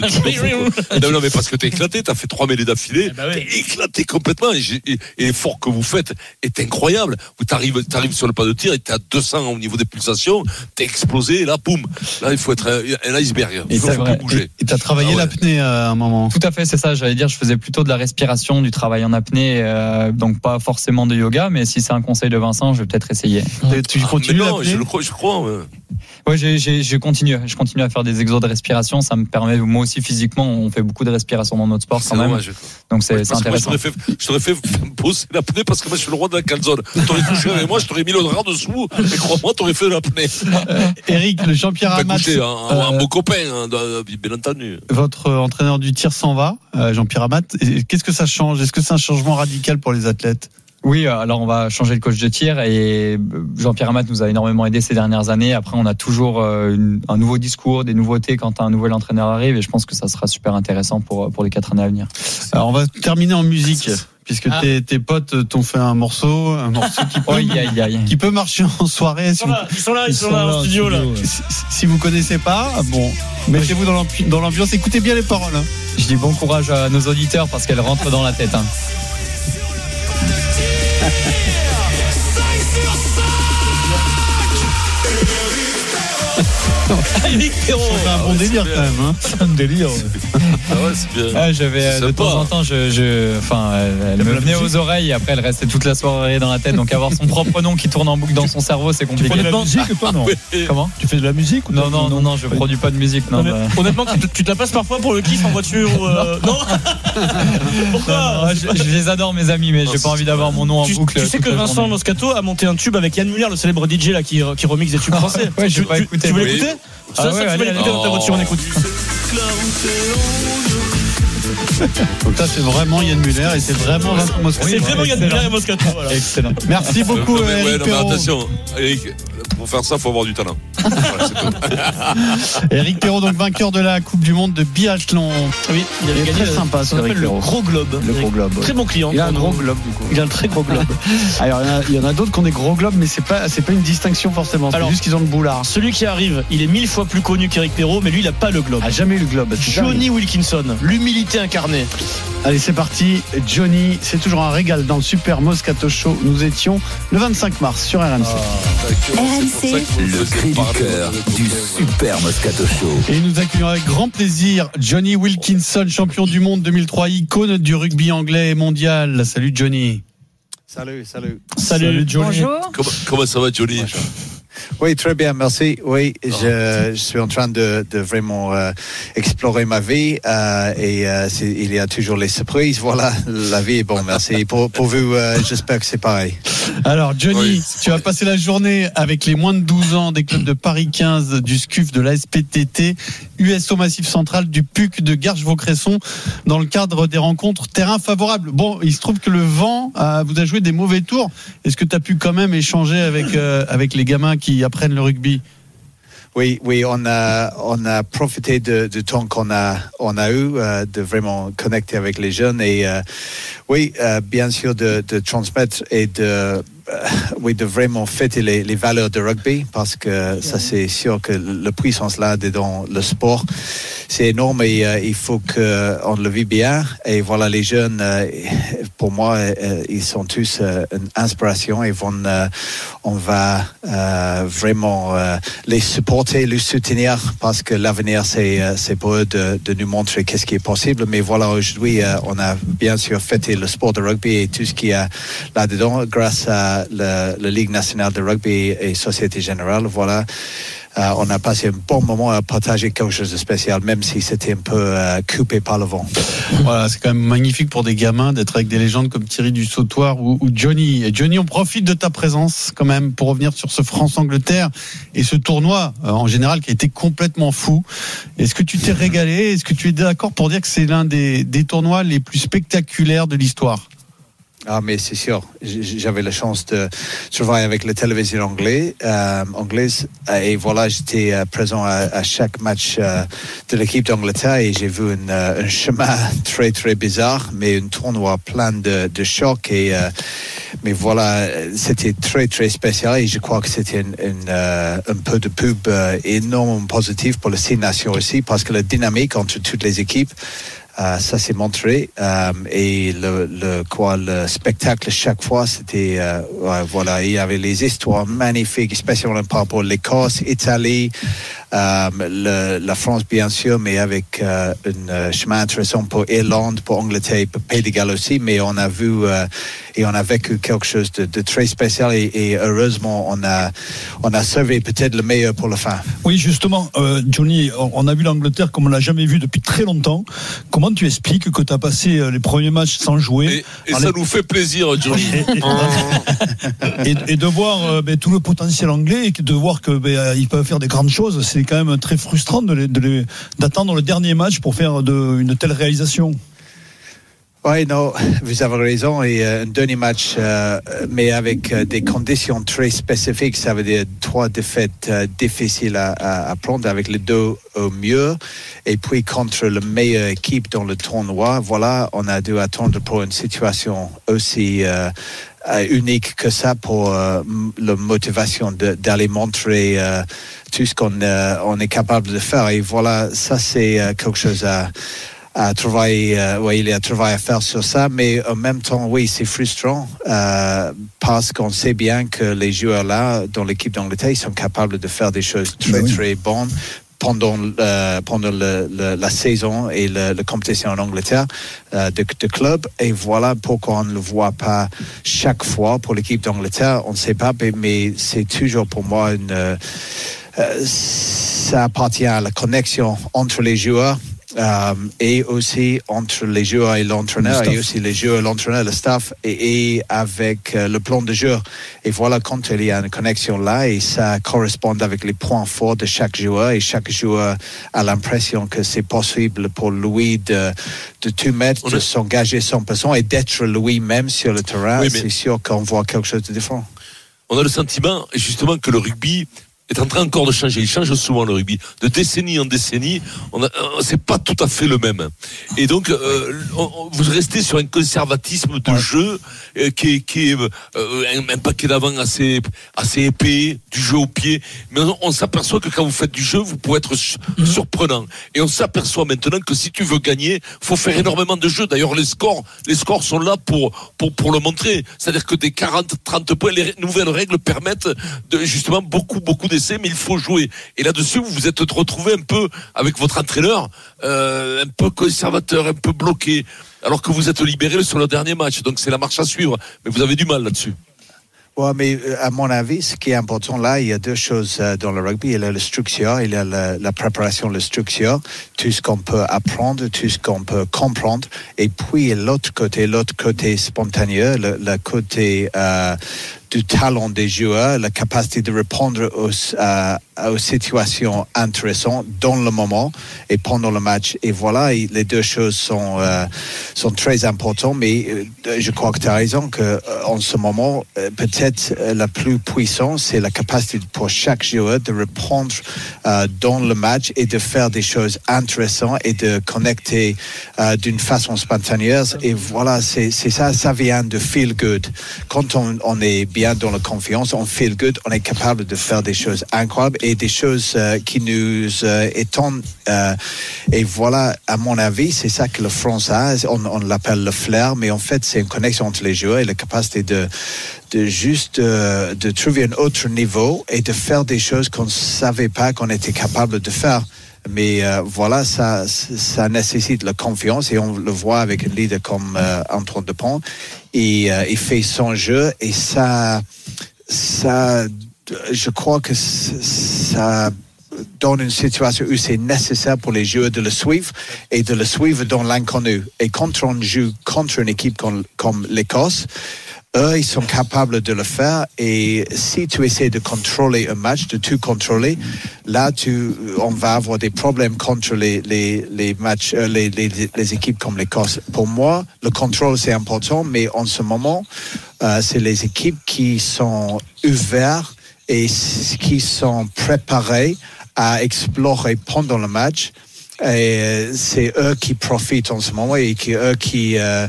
non, non, mais parce que t'es éclaté, t'as fait trois mêlées d'affilée. Bah ouais. T'es éclaté complètement. Et, et, et l'effort que vous faites est incroyable. Vous t'arrives, t'arrives sur le pas de tir et t'es à deux cents au niveau des pulsations. T'es explosé et là, boum. Là, il faut être un, un iceberg. Il faut, faut plus bouger. Et t'as travaillé ah ouais. l'apnée à un moment. Tout à fait, c'est ça. J'allais dire, je faisais plutôt de la respiration, du travail en apnée, euh, donc pas forcément de yoga, mais si c'est un conseil de Vincent, je vais peut-être essayer. Et tu continues ah, non, je le crois, je crois. Ouais, ouais j'ai, j'ai, je continue, je continue à faire des exos de respiration. Ça me permet, moi aussi physiquement, on fait beaucoup de respiration dans notre sport c'est quand même. Dommage. Donc c'est, ouais, c'est intéressant. Moi, je, t'aurais fait, je t'aurais fait poser l'apnée parce que moi je suis le roi de la calzone. T'aurais touché avec moi, je t'aurais mis le drap dessous. Et crois-moi, t'aurais fait l'apnée. Euh, Eric, le Jean-Pierre Amat, un, euh, un beau copain, hein, bien entendu. Votre entraîneur du tir s'en va, euh, Jean-Pierre Amat. Qu'est-ce que ça change? Est-ce que c'est un changement radical pour les athlètes? Oui, alors on va changer le coach de tir et Jean-Pierre Amat nous a énormément aidé ces dernières années. Après, on a toujours une, un nouveau discours, des nouveautés quand un nouvel entraîneur arrive et je pense que ça sera super intéressant pour, pour les quatre années à venir. Alors, on va terminer en musique. Puisque ah. tes, tes potes t'ont fait un morceau, un morceau qui peut, aïe, aïe, aïe. qui peut marcher en soirée. Ils si sont vous, là, ils sont là, ils sont là, là en studio, là. Si, si vous connaissez pas, bon, mettez-vous dans l'ambiance, dans l'ambiance, écoutez bien les paroles. Hein. Je dis bon courage à nos auditeurs parce qu'elles rentrent dans la tête. Hein. Eric Perrault, c'est un bon délire quand même. Hein. C'est un délire. Ah ouais, c'est bien. Ah, j'avais c'est de sympa. temps en temps, je, je, enfin, elle me venait aux oreilles et après elle restait toute la soirée dans la tête. Donc avoir son propre nom qui tourne en boucle dans son cerveau, c'est compliqué. Tu fais de la musique toi non? Comment? Tu fais de la musique ou non, non, non, non, je produis pas de musique. Non, non, bah... Honnêtement, tu te, tu te la passes parfois pour le kiff en voiture ou euh... non, non pourquoi? Non, je, je les adore mes amis, mais non, j'ai pas envie d'avoir mon nom en tu, boucle. Tu sais que Vincent Moscato a monté un tube avec Yann Muller, le célèbre D J là qui, qui remixe des tubes français. Ouais, je vais pas tu, écouter. Tu veux oui. l'écouter? Ah ça, ouais, ça, tu vas l'écouter dans ta voiture, on écoute. Donc ça c'est vraiment Yann Muller et c'est vraiment Vincent Moscato. C'est vraiment Yann Muller et Moscato. Voilà. Excellent. Merci beaucoup non, mais, Eric ouais, non, mais Perrault. attention, Eric, pour faire ça, il faut avoir du talent. Eric Perrault, donc vainqueur de la Coupe du Monde de biathlon. Oui, il avait il est gagné très sympa, ce qu'on appelle le gros globe. Le gros globe. Très bon client. Il a un gros globe du coup. Il a un très gros globe. Alors il y en a, a d'autres qui ont des gros globes, mais c'est pas c'est pas une distinction forcément. C'est Alors, juste qu'ils ont le boulard. Celui qui arrive, il est mille fois plus connu qu'Eric Perrault, mais lui il a pas le globe. A jamais eu le globe. Johnny Wilkinson, l'humilité incarnée. Allez, c'est parti. Johnny, c'est toujours un régal dans le Super Moscato Show. Nous étions le vingt-cinq mars sur R M C. Ah, R M C. Le cri du cœur du Super Moscato Show. Et nous accueillons avec grand plaisir Johnny Wilkinson, champion du monde deux mille trois, icône du rugby anglais et mondial. Salut Johnny. Salut, salut. Salut, Salut Johnny. Bonjour. Comment, comment ça va Johnny? Oui, très bien, merci. Oui, je, je suis en train de, de vraiment euh, explorer ma vie euh, et euh, il y a toujours les surprises. Voilà, la vie est bon, merci. Pour, pour vous, euh, j'espère que c'est pareil. Alors, Johnny, oui, tu as passé la journée avec les moins de douze ans des clubs de Paris quinze, du S C U F, de l'A S P T T, U S O Massif Central, du P U C, de Garches-Vaucresson, dans le cadre des rencontres terrain favorable. Bon, il se trouve que le vent euh, vous a joué des mauvais tours. Est-ce que tu as pu quand même échanger avec, euh, avec les gamins qui apprennent le rugby? Oui, oui, on a on a profité de, du temps qu'on a on a eu euh, de vraiment connecter avec les jeunes et euh, oui, euh, bien sûr de, de transmettre et de euh, oui de vraiment fêter les, les valeurs de rugby parce que ça c'est sûr que la puissance là dans le sport c'est énorme et euh, il faut que on le vit bien et voilà les jeunes euh, pour moi euh, ils sont tous euh, une inspiration et vont euh, on va euh, vraiment euh, les supporter, les soutenir parce que l'avenir c'est euh, c'est pour eux de, de nous montrer qu'est-ce qui est possible mais voilà aujourd'hui euh, on a bien sûr fêté le sport de rugby et tout ce qu'il y a là-dedans grâce à la, la Ligue nationale de rugby et Société Générale voilà. Euh, on a passé un bon moment à partager quelque chose de spécial, même si c'était un peu euh, coupé par le vent. Voilà, c'est quand même magnifique pour des gamins d'être avec des légendes comme Thierry du Sautoir ou, ou Johnny. Et Johnny, on profite de ta présence quand même pour revenir sur ce France-Angleterre et ce tournoi euh, en général qui a été complètement fou. Est-ce que tu t'es régalé? Est-ce que tu es d'accord pour dire que c'est l'un des, des tournois les plus spectaculaires de l'histoire? Ah mais c'est sûr, j'avais la chance de travailler avec la télévision anglaise, euh, anglaise et voilà j'étais euh, présent à, à chaque match euh, de l'équipe d'Angleterre et j'ai vu une, euh, un chemin très très bizarre mais un tournoi plein de, de chocs et euh, mais voilà c'était très très spécial et je crois que c'était une, une, euh, un peu de pub euh, énormément positif pour les six nations aussi parce que la dynamique entre toutes les équipes Euh, ça s'est montré euh, et le, le quoi le spectacle chaque fois c'était euh, ouais, voilà il y avait les histoires magnifiques spécialement par rapport à l'Écosse, Italie, euh, le, la France bien sûr mais avec euh, un chemin intéressant pour Irlande, pour Angleterre, pour Pays de Galles aussi mais on a vu euh, et on a vécu quelque chose de, de très spécial et, et heureusement on a on a sauvé peut-être le meilleur pour la fin. Oui justement euh, Johnny on a vu l'Angleterre comme on l'a jamais vu depuis très longtemps. Comment tu expliques que tu as passé les premiers matchs sans jouer et, et ça les... nous fait plaisir Johnny et, et, et de voir euh, ben, tout le potentiel anglais et de voir que ben, ils peuvent faire des grandes choses c'est quand même très frustrant de les, de les, d'attendre le dernier match pour faire de, une telle réalisation. Oui, non, vous avez raison. Et euh, un dernier match, euh, mais avec euh, des conditions très spécifiques, ça veut dire trois défaites euh, difficiles à, à, à prendre avec les deux au mieux. Et puis contre la meilleure équipe dans le tournoi, voilà, on a dû attendre pour une situation aussi euh, euh, unique que ça pour euh, la motivation de, d'aller montrer euh, tout ce qu'on euh, on est capable de faire. Et voilà, ça c'est euh, quelque chose à à travailler, euh, ouais, il y a un travail à faire sur ça, mais en même temps, oui, c'est frustrant euh, parce qu'on sait bien que les joueurs là, dans l'équipe d'Angleterre, ils sont capables de faire des choses très, oui. très bonnes pendant, euh, pendant le, le, la saison et le, la compétition en Angleterre euh, de, de club. Et voilà pourquoi on ne le voit pas chaque fois pour l'équipe d'Angleterre. On ne sait pas, mais, mais c'est toujours pour moi une... Euh, ça appartient à la connexion entre les joueurs. Euh, et aussi entre les joueurs et l'entraîneur, et aussi les joueurs, l'entraîneur, le staff, et, et avec euh, le plan de jeu. Et voilà, quand il y a une connexion là, et ça correspond avec les points forts de chaque joueur, et chaque joueur a l'impression que c'est possible pour lui de, de tout mettre, de s'engager cent pour cent et d'être lui-même sur le terrain. Oui, c'est sûr qu'on voit quelque chose de différent. On a le sentiment, justement, que le rugby est en train encore de changer. Il change souvent le rugby. De décennie en décennie, on a, c'est pas tout à fait le même. Et donc, euh, on, vous restez sur un conservatisme de ouais. jeu euh, qui est, qui est euh, un, un paquet d'avant assez, assez épais, du jeu au pied. Mais on, on s'aperçoit que quand vous faites du jeu, vous pouvez être su- mmh. surprenant. Et on s'aperçoit maintenant que si tu veux gagner, faut faire énormément de jeux. D'ailleurs, les scores, les scores sont là pour, pour, pour le montrer. C'est-à-dire que des quarante, trente points, les nouvelles règles permettent de, justement beaucoup, beaucoup d'essais, mais il faut jouer. Et là-dessus, vous vous êtes retrouvé un peu avec votre entraîneur, euh, un peu conservateur, un peu bloqué, alors que vous êtes libéré sur le dernier match. Donc c'est la marche à suivre. Mais vous avez du mal là-dessus. Ouais, mais à mon avis, ce qui est important là, il y a deux choses dans le rugby. Il y a la structure, il y a la, la préparation, la structure, tout ce qu'on peut apprendre, tout ce qu'on peut comprendre. Et puis l'autre côté, l'autre côté spontané, le, le côté euh, du talent des joueurs, la capacité de répondre aux, euh, aux situations intéressantes dans le moment et pendant le match. Et voilà, et les deux choses sont, euh, sont très importantes. Mais euh, je crois que tu as raison qu'en euh, ce moment, euh, peut-être euh, la plus puissante, c'est la capacité pour chaque joueur de répondre euh, dans le match et de faire des choses intéressantes et de connecter euh, d'une façon spontanée. Et voilà, c'est, c'est ça, ça vient de feel good. Quand on, on est bien dans la confiance, on feel good, on est capable de faire des choses incroyables et des choses euh, qui nous euh, étonnent. Euh, et voilà, à mon avis, c'est ça que le France a. On, on l'appelle le flair, mais en fait, c'est une connexion entre les joueurs et la capacité de, de juste euh, de trouver un autre niveau et de faire des choses qu'on ne savait pas qu'on était capable de faire. Mais euh, voilà, ça, ça nécessite la confiance et on le voit avec un leader comme euh, Antoine Dupont. Et euh, il fait son jeu et ça, ça, je crois que ça donne une situation où c'est nécessaire pour les joueurs de le suivre et de le suivre dans l'inconnu. Et quand on joue contre une équipe comme, comme l'Écosse, eux, ils sont capables de le faire. Et si tu essaies de contrôler un match, de tout contrôler, là, tu, on va avoir des problèmes contre les, les, les matchs, euh, les, les, les équipes comme l'Écosse. Pour moi, le contrôle, c'est important, mais en ce moment, euh, c'est les équipes qui sont ouvertes et qui sont préparées à explorer pendant le match. Et c'est eux qui profitent en ce moment et qui, eux qui... Euh,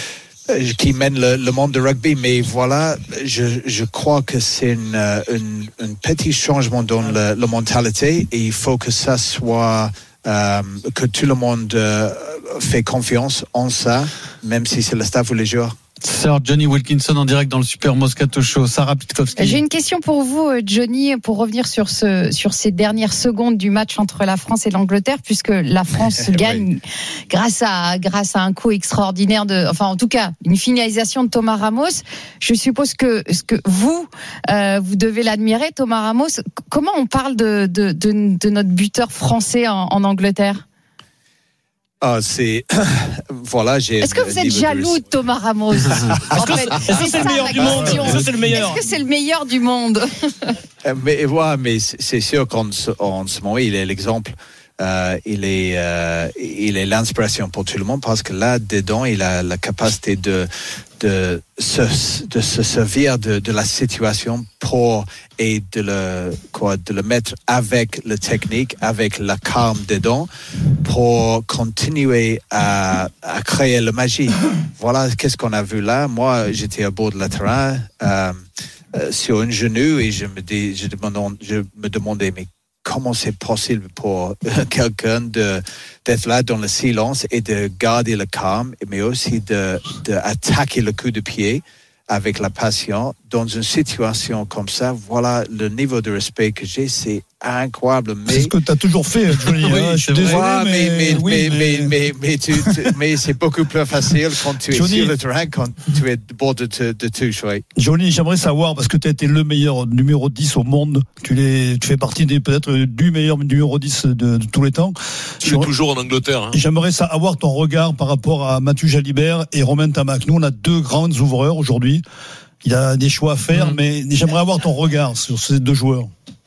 qui mène le, le monde de rugby, mais voilà, je, je crois que c'est une, une, un petit changement dans la, la mentalité et il faut que ça soit, euh, que tout le monde euh, fait confiance en ça, même si c'est le staff ou les joueurs. Sir Johnny Wilkinson en direct dans le Super Moscato Show. Sarah Pitkowski. J'ai une question pour vous, Johnny, pour revenir sur ce, sur ces dernières secondes du match entre la France et l'Angleterre, puisque la France gagne oui. grâce à, grâce à un coup extraordinaire de, enfin, en tout cas, une finalisation de Thomas Ramos. Je suppose que, ce que vous, euh, vous devez l'admirer, Thomas Ramos. Comment on parle de, de, de, de notre buteur français en, en Angleterre? Ah, c'est voilà. J'ai. Est-ce que vous êtes jaloux de Thomas Ramos? En fait, est-ce que c'est le meilleur du monde? Est-ce que c'est le meilleur? Est-ce que c'est le meilleur du monde? Mais ouais, mais c'est sûr qu'en ce, en ce moment, il est l'exemple Euh, il est, euh, il est l'inspiration pour tout le monde parce que là dedans, il a la capacité de de se de se servir de, de la situation pour et de le quoi de le mettre avec la technique, avec la calme dedans pour continuer à, à créer la magie. Voilà qu'est-ce qu'on a vu là. Moi, j'étais à bord de la terrain euh, euh, sur un genou et je me dis, je, demande, je me demandais mais comment c'est possible pour quelqu'un de, d'être là dans le silence et de garder le calme, mais aussi de, de attaquer le coup de pied avec la passion dans une situation comme ça. Voilà le niveau de respect que j'ai, c'est incroyable. Mais... C'est ce que tu as toujours fait, Johnny. Oui, hein, je suis désolé, ouais, mais, mais, oui, mais, mais... mais, mais, mais, tu, tu, mais c'est beaucoup plus facile quand tu es Johnny. sur le terrain, quand tu es bord de, de, de touche. Oui. Johnny, j'aimerais savoir, parce que tu as été le meilleur numéro dix au monde, tu, les, tu fais partie des peut-être du meilleur numéro dix de, de tous les temps. Tu es toujours en Angleterre. Hein. J'aimerais savoir ton regard par rapport à Mathieu Jalibert et Romain Tamac. Nous, on a deux grands ouvreurs aujourd'hui. Il a des choix à faire, mmh. mais j'aimerais avoir ton regard sur ces deux joueurs.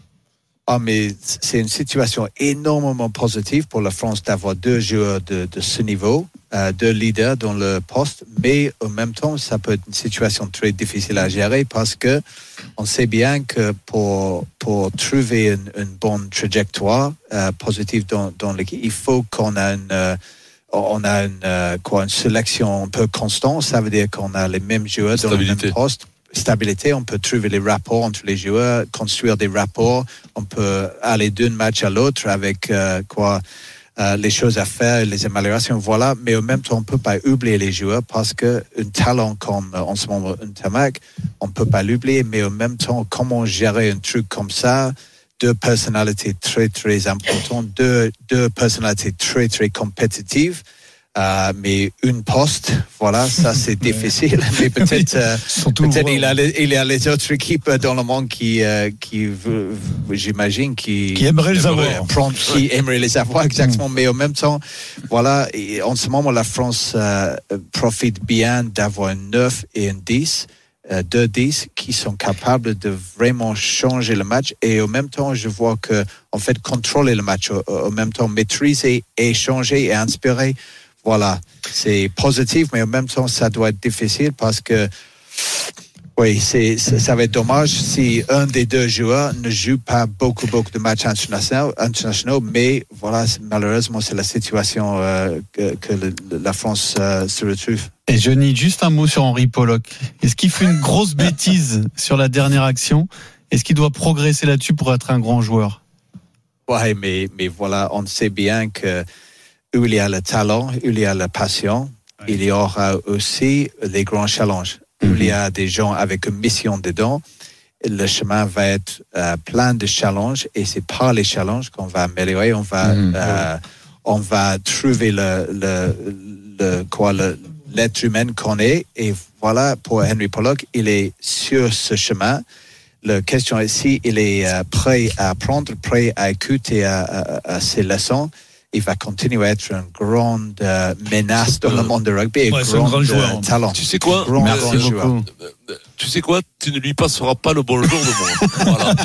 Ah, mais c'est une situation énormément positive pour la France d'avoir deux joueurs de, de ce niveau, euh, deux leaders dans le poste, mais en même temps, ça peut être une situation très difficile à gérer parce que on sait bien que pour, pour trouver une, une bonne trajectoire euh, positive dans, dans l'équipe, il faut qu'on a une... Euh, on a une, euh, quoi, une sélection un peu constante, ça veut dire qu'on a les mêmes joueurs dans le même poste. Stabilité, on peut trouver les rapports entre les joueurs, construire des rapports, on peut aller d'un match à l'autre avec euh, quoi, euh, les choses à faire, les améliorations, voilà. Mais en même temps, on peut pas oublier les joueurs parce que un talent comme euh, en ce moment un Tamac, on peut pas l'oublier. Mais en même temps, comment gérer un truc comme ça? Deux personnalités très très importantes, deux deux personnalités très très compétitives. Euh, mais une poste, voilà, ça c'est difficile. Mais peut-être, euh, peut-être il, a les, il y a les autres équipes dans le monde qui, euh, qui j'imagine, qui, qui aimeraient les avoir, prendre, qui aimeraient les avoir exactement. Mais en même temps, voilà, et en ce moment la France euh, profite bien d'avoir un neuf et un dix. Euh, deux dix qui sont capables de vraiment changer le match et en même temps je vois que en fait contrôler le match, en même temps maîtriser et changer et inspirer. Voilà, c'est positif, mais en même temps, ça doit être difficile parce que, oui, c'est, ça va être dommage si un des deux joueurs ne joue pas beaucoup, beaucoup de matchs internationaux, internationaux mais voilà, malheureusement, c'est la situation euh, que, que le, la France euh, se retrouve. Et Johnny, juste un mot sur Henri Pollock. Est-ce qu'il fait une grosse bêtise sur la dernière action? Est-ce qu'il doit progresser là-dessus pour être un grand joueur? Oui, mais, mais voilà, on sait bien que où il y a le talent, où il y a la passion, ouais. Il y aura aussi les grands challenges. Mm-hmm. Où il y a des gens avec une mission dedans. Le chemin va être euh, plein de challenges et c'est par les challenges qu'on va améliorer. On va, mm-hmm. euh, on va trouver le, le, le, quoi, le, l'être humain qu'on est. Et voilà, pour Henry Pollock, il est sur ce chemin. La question est si il est euh, prêt à apprendre, prêt à écouter à, à, à ses leçons. Il va continuer à être une grande euh, menace dans le monde du rugby et ouais, grand, grand joueur. Euh, talent. Tu sais quoi? Grand, Merci grand beaucoup. Joueur. Tu sais quoi? Tu ne lui passeras pas le bonjour de moi. Voilà.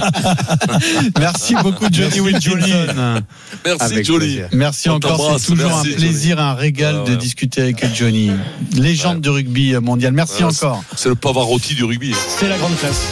Merci beaucoup, Johnny Wilkinson. Merci, avec Johnny. Plaisir. Merci On encore. C'est toujours merci, un plaisir, Johnny. Un régal ah ouais. de discuter avec Johnny. Légende ouais. du rugby mondial. Merci ouais, encore. C'est, c'est le Pavarotti du rugby. C'est la grande classe.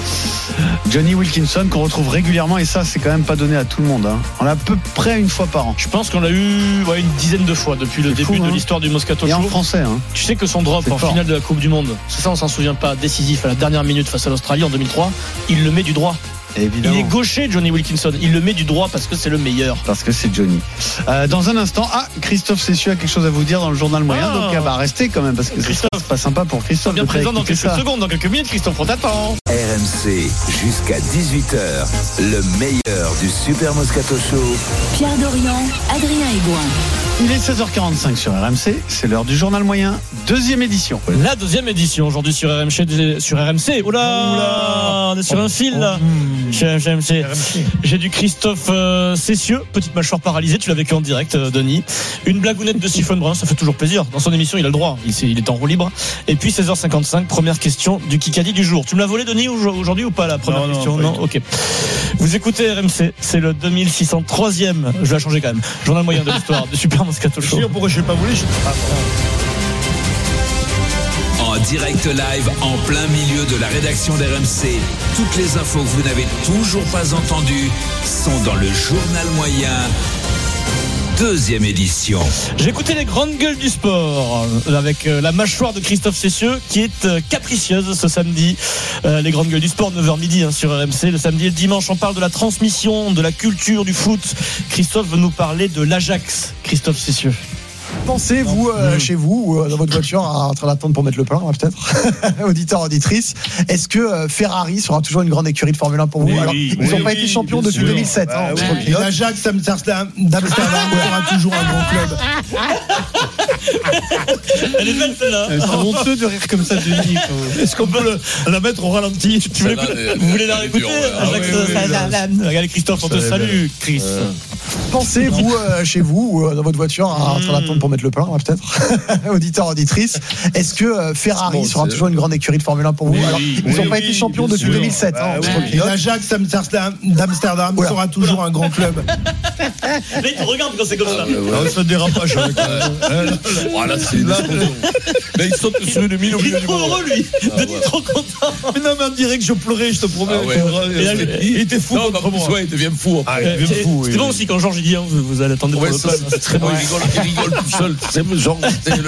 Johnny Wilkinson qu'on retrouve régulièrement et ça c'est quand même pas donné à tout le monde hein. On l'a à peu près une fois par an. Je pense qu'on l'a eu ouais, une dizaine de fois depuis le c'est début fou, hein. de l'histoire du Moscato Show. Et en français hein. Tu sais que son drop c'est en fort. Finale de la Coupe du Monde, c'est ça on s'en souvient pas, décisif à la dernière minute face à l'Australie en deux mille trois, il le met du droit. Évidemment. Il est gaucher, Johnny Wilkinson. Il le met du droit parce que c'est le meilleur. Parce que c'est Johnny. Euh, dans un instant, ah, Christophe Cessieux a quelque chose à vous dire dans le journal moyen. Ah. Donc, elle va rester quand même parce que Christophe, c'est pas sympa pour Christophe. Bien présent dans quelques ça. secondes, dans quelques minutes. Christophe, on t'attend. R M C jusqu'à dix-huit heures. Le meilleur du Super Moscato Show. Pierre Dorian, Adrien Aigouin. Il est seize heures quarante-cinq sur R M C. C'est l'heure du journal moyen. Deuxième édition. La deuxième édition aujourd'hui sur R M C. Sur R M C. Oula, Oula on est sur un fil là. Chez R M C. J'ai du Christophe euh, Cessieux, petite mâchoire paralysée, tu l'as vécu en direct, euh, Denis. Une blagounette de Siphon Brun, ça fait toujours plaisir. Dans son émission, il a le droit, il, il est en roue libre. Et puis seize heures cinquante-cinq, première question du Kikadi du jour. Tu me l'as volé, Denis, aujourd'hui ou pas la première non, question? Non, non, ok. Vous écoutez R M C, c'est le deux mille six cent troisième, je vais la changer quand même, journal moyen de l'histoire de Super Moscato Show. Je sais pourquoi je ne vais pas voler. Je... Ah, En direct live, en plein milieu de la rédaction d'R M C, toutes les infos que vous n'avez toujours pas entendues sont dans le journal moyen, deuxième édition. J'ai écouté les grandes gueules du sport avec la mâchoire de Christophe Cessieux qui est capricieuse ce samedi. Euh, les grandes gueules du sport, neuf heures midi hein, sur R M C. Le samedi et le dimanche, on parle de la transmission, de la culture du foot. Christophe veut nous parler de l'Ajax. Christophe Cessieux. Pensez-vous euh, mmh. chez vous ou euh, dans votre voiture en train d'attendre pour mettre le plein, peut-être auditeur, auditrice, est-ce que euh, Ferrari sera toujours une grande écurie de Formule un pour vous? Oui, Alors, oui, ils n'ont oui, pas oui, été champions depuis sûr. deux mille sept. Bah, hein, oui. L'Ajax d'Amsterdam sera toujours un grand club. Elle est belle celle-là. C'est honteux de rire comme ça, Denis. Est-ce qu'on peut le, la mettre au ralenti? Tu voulais, vous voulez la réécouter? Regardez Christophe, on te salue, Chris. Pensez-vous euh, chez vous ou euh, dans votre voiture en train d'attendre pour mettre le plein, peut-être auditeur, auditrice, est-ce que euh, Ferrari bon, sera c'est... toujours une grande écurie de Formule un pour vous? Oui, Alors, oui, ils n'ont oui, pas oui, été champions depuis sûr. deux mille sept. Bah, hein, oui. L'Ajax d'Amsterdam Oula. sera toujours Oula. un grand club. Là, il te regarde quand c'est comme ça. Ah, ouais, ouais. C'est un dérapage. Voilà, c'est là. Là, ils sautent sur une mine au milieu du monde. Il est trop heureux, lui. Ah, Denis, trop content. Mais non, mais on dirait que je pleurais, je te promets. Ah, ouais. Il était fou contre moi. Il devient fou. C'est bon aussi quand Georges dit vous allez attendre pour le plein. C'est très bon. Il rigole, il rigole tout seul. C'est le genre.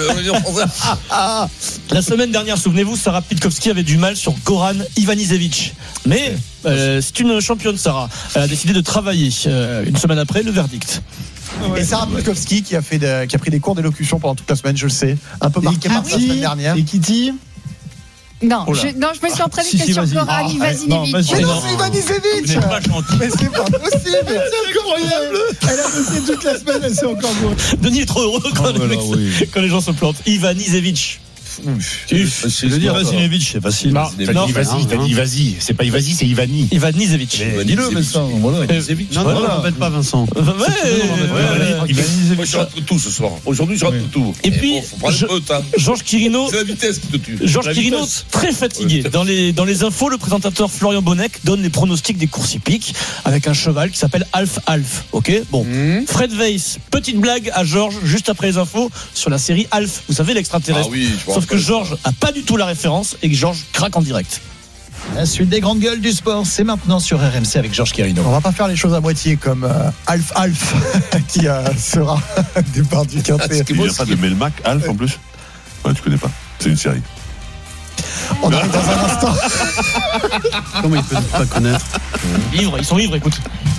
La semaine dernière, souvenez-vous, Sarah Pitkowski avait du mal sur Goran Ivanisevic. Mais euh, c'est une championne, Sarah. Elle a décidé de travailler. Euh, une semaine après, le verdict. Et Sarah Pitkowski qui a fait de, qui a pris des cours d'élocution pendant toute la semaine, je le sais, un peu marqué par la semaine dernière. Et Kitty Non, je, non, je me suis entraînée si, que si, sur vas-y. Goran Ah, Ivanisevic. Mais non, c'est Ivanisevic. Mais c'est pas possible. C'est incroyable. Elle a bossé toute la semaine, elle s'est encore beau. Denis est trop heureux quand, oh, les mecs, oui. quand les gens se plantent. Ivanisevic. Je veux dire Ivanisevic, c'est facile. Non, t'as dit vas-y, t'as dit vas-y. C'est pas Ivasi, c'est Ivani. Ivanisevic. Dis-le, Vincent. Voilà. Non, non, ne m'embête pas, Vincent. Ouais, Moi, je rentre tout ce soir. Aujourd'hui, je rentre tout. Et puis, Georges Quirino. C'est la vitesse qui te tue. Georges Quirino, très fatigué. Dans les, dans les infos, le présentateur Florian Bonnec donne les pronostics des courses hippiques avec un cheval qui s'appelle Alf Alf. Ok? Bon. Fred Weiss, petite blague à Georges juste après les infos sur la série Alf. Vous savez, l'extraterrestre. Ah oui, Sauf que Georges a pas du tout la référence et que Georges craque en direct. La suite des grandes gueules du sport, c'est maintenant sur R M C avec Georges Quirino. On va pas faire les choses à moitié comme euh, Alf Alf qui euh, sera départ du quintet. Il n'y a pas de Melmac, Alf en plus? Ouais, tu connais pas. C'est une série. On arrive dans un instant. Comment ils peuvent pas connaître? Ivres, ils sont ivres, écoute.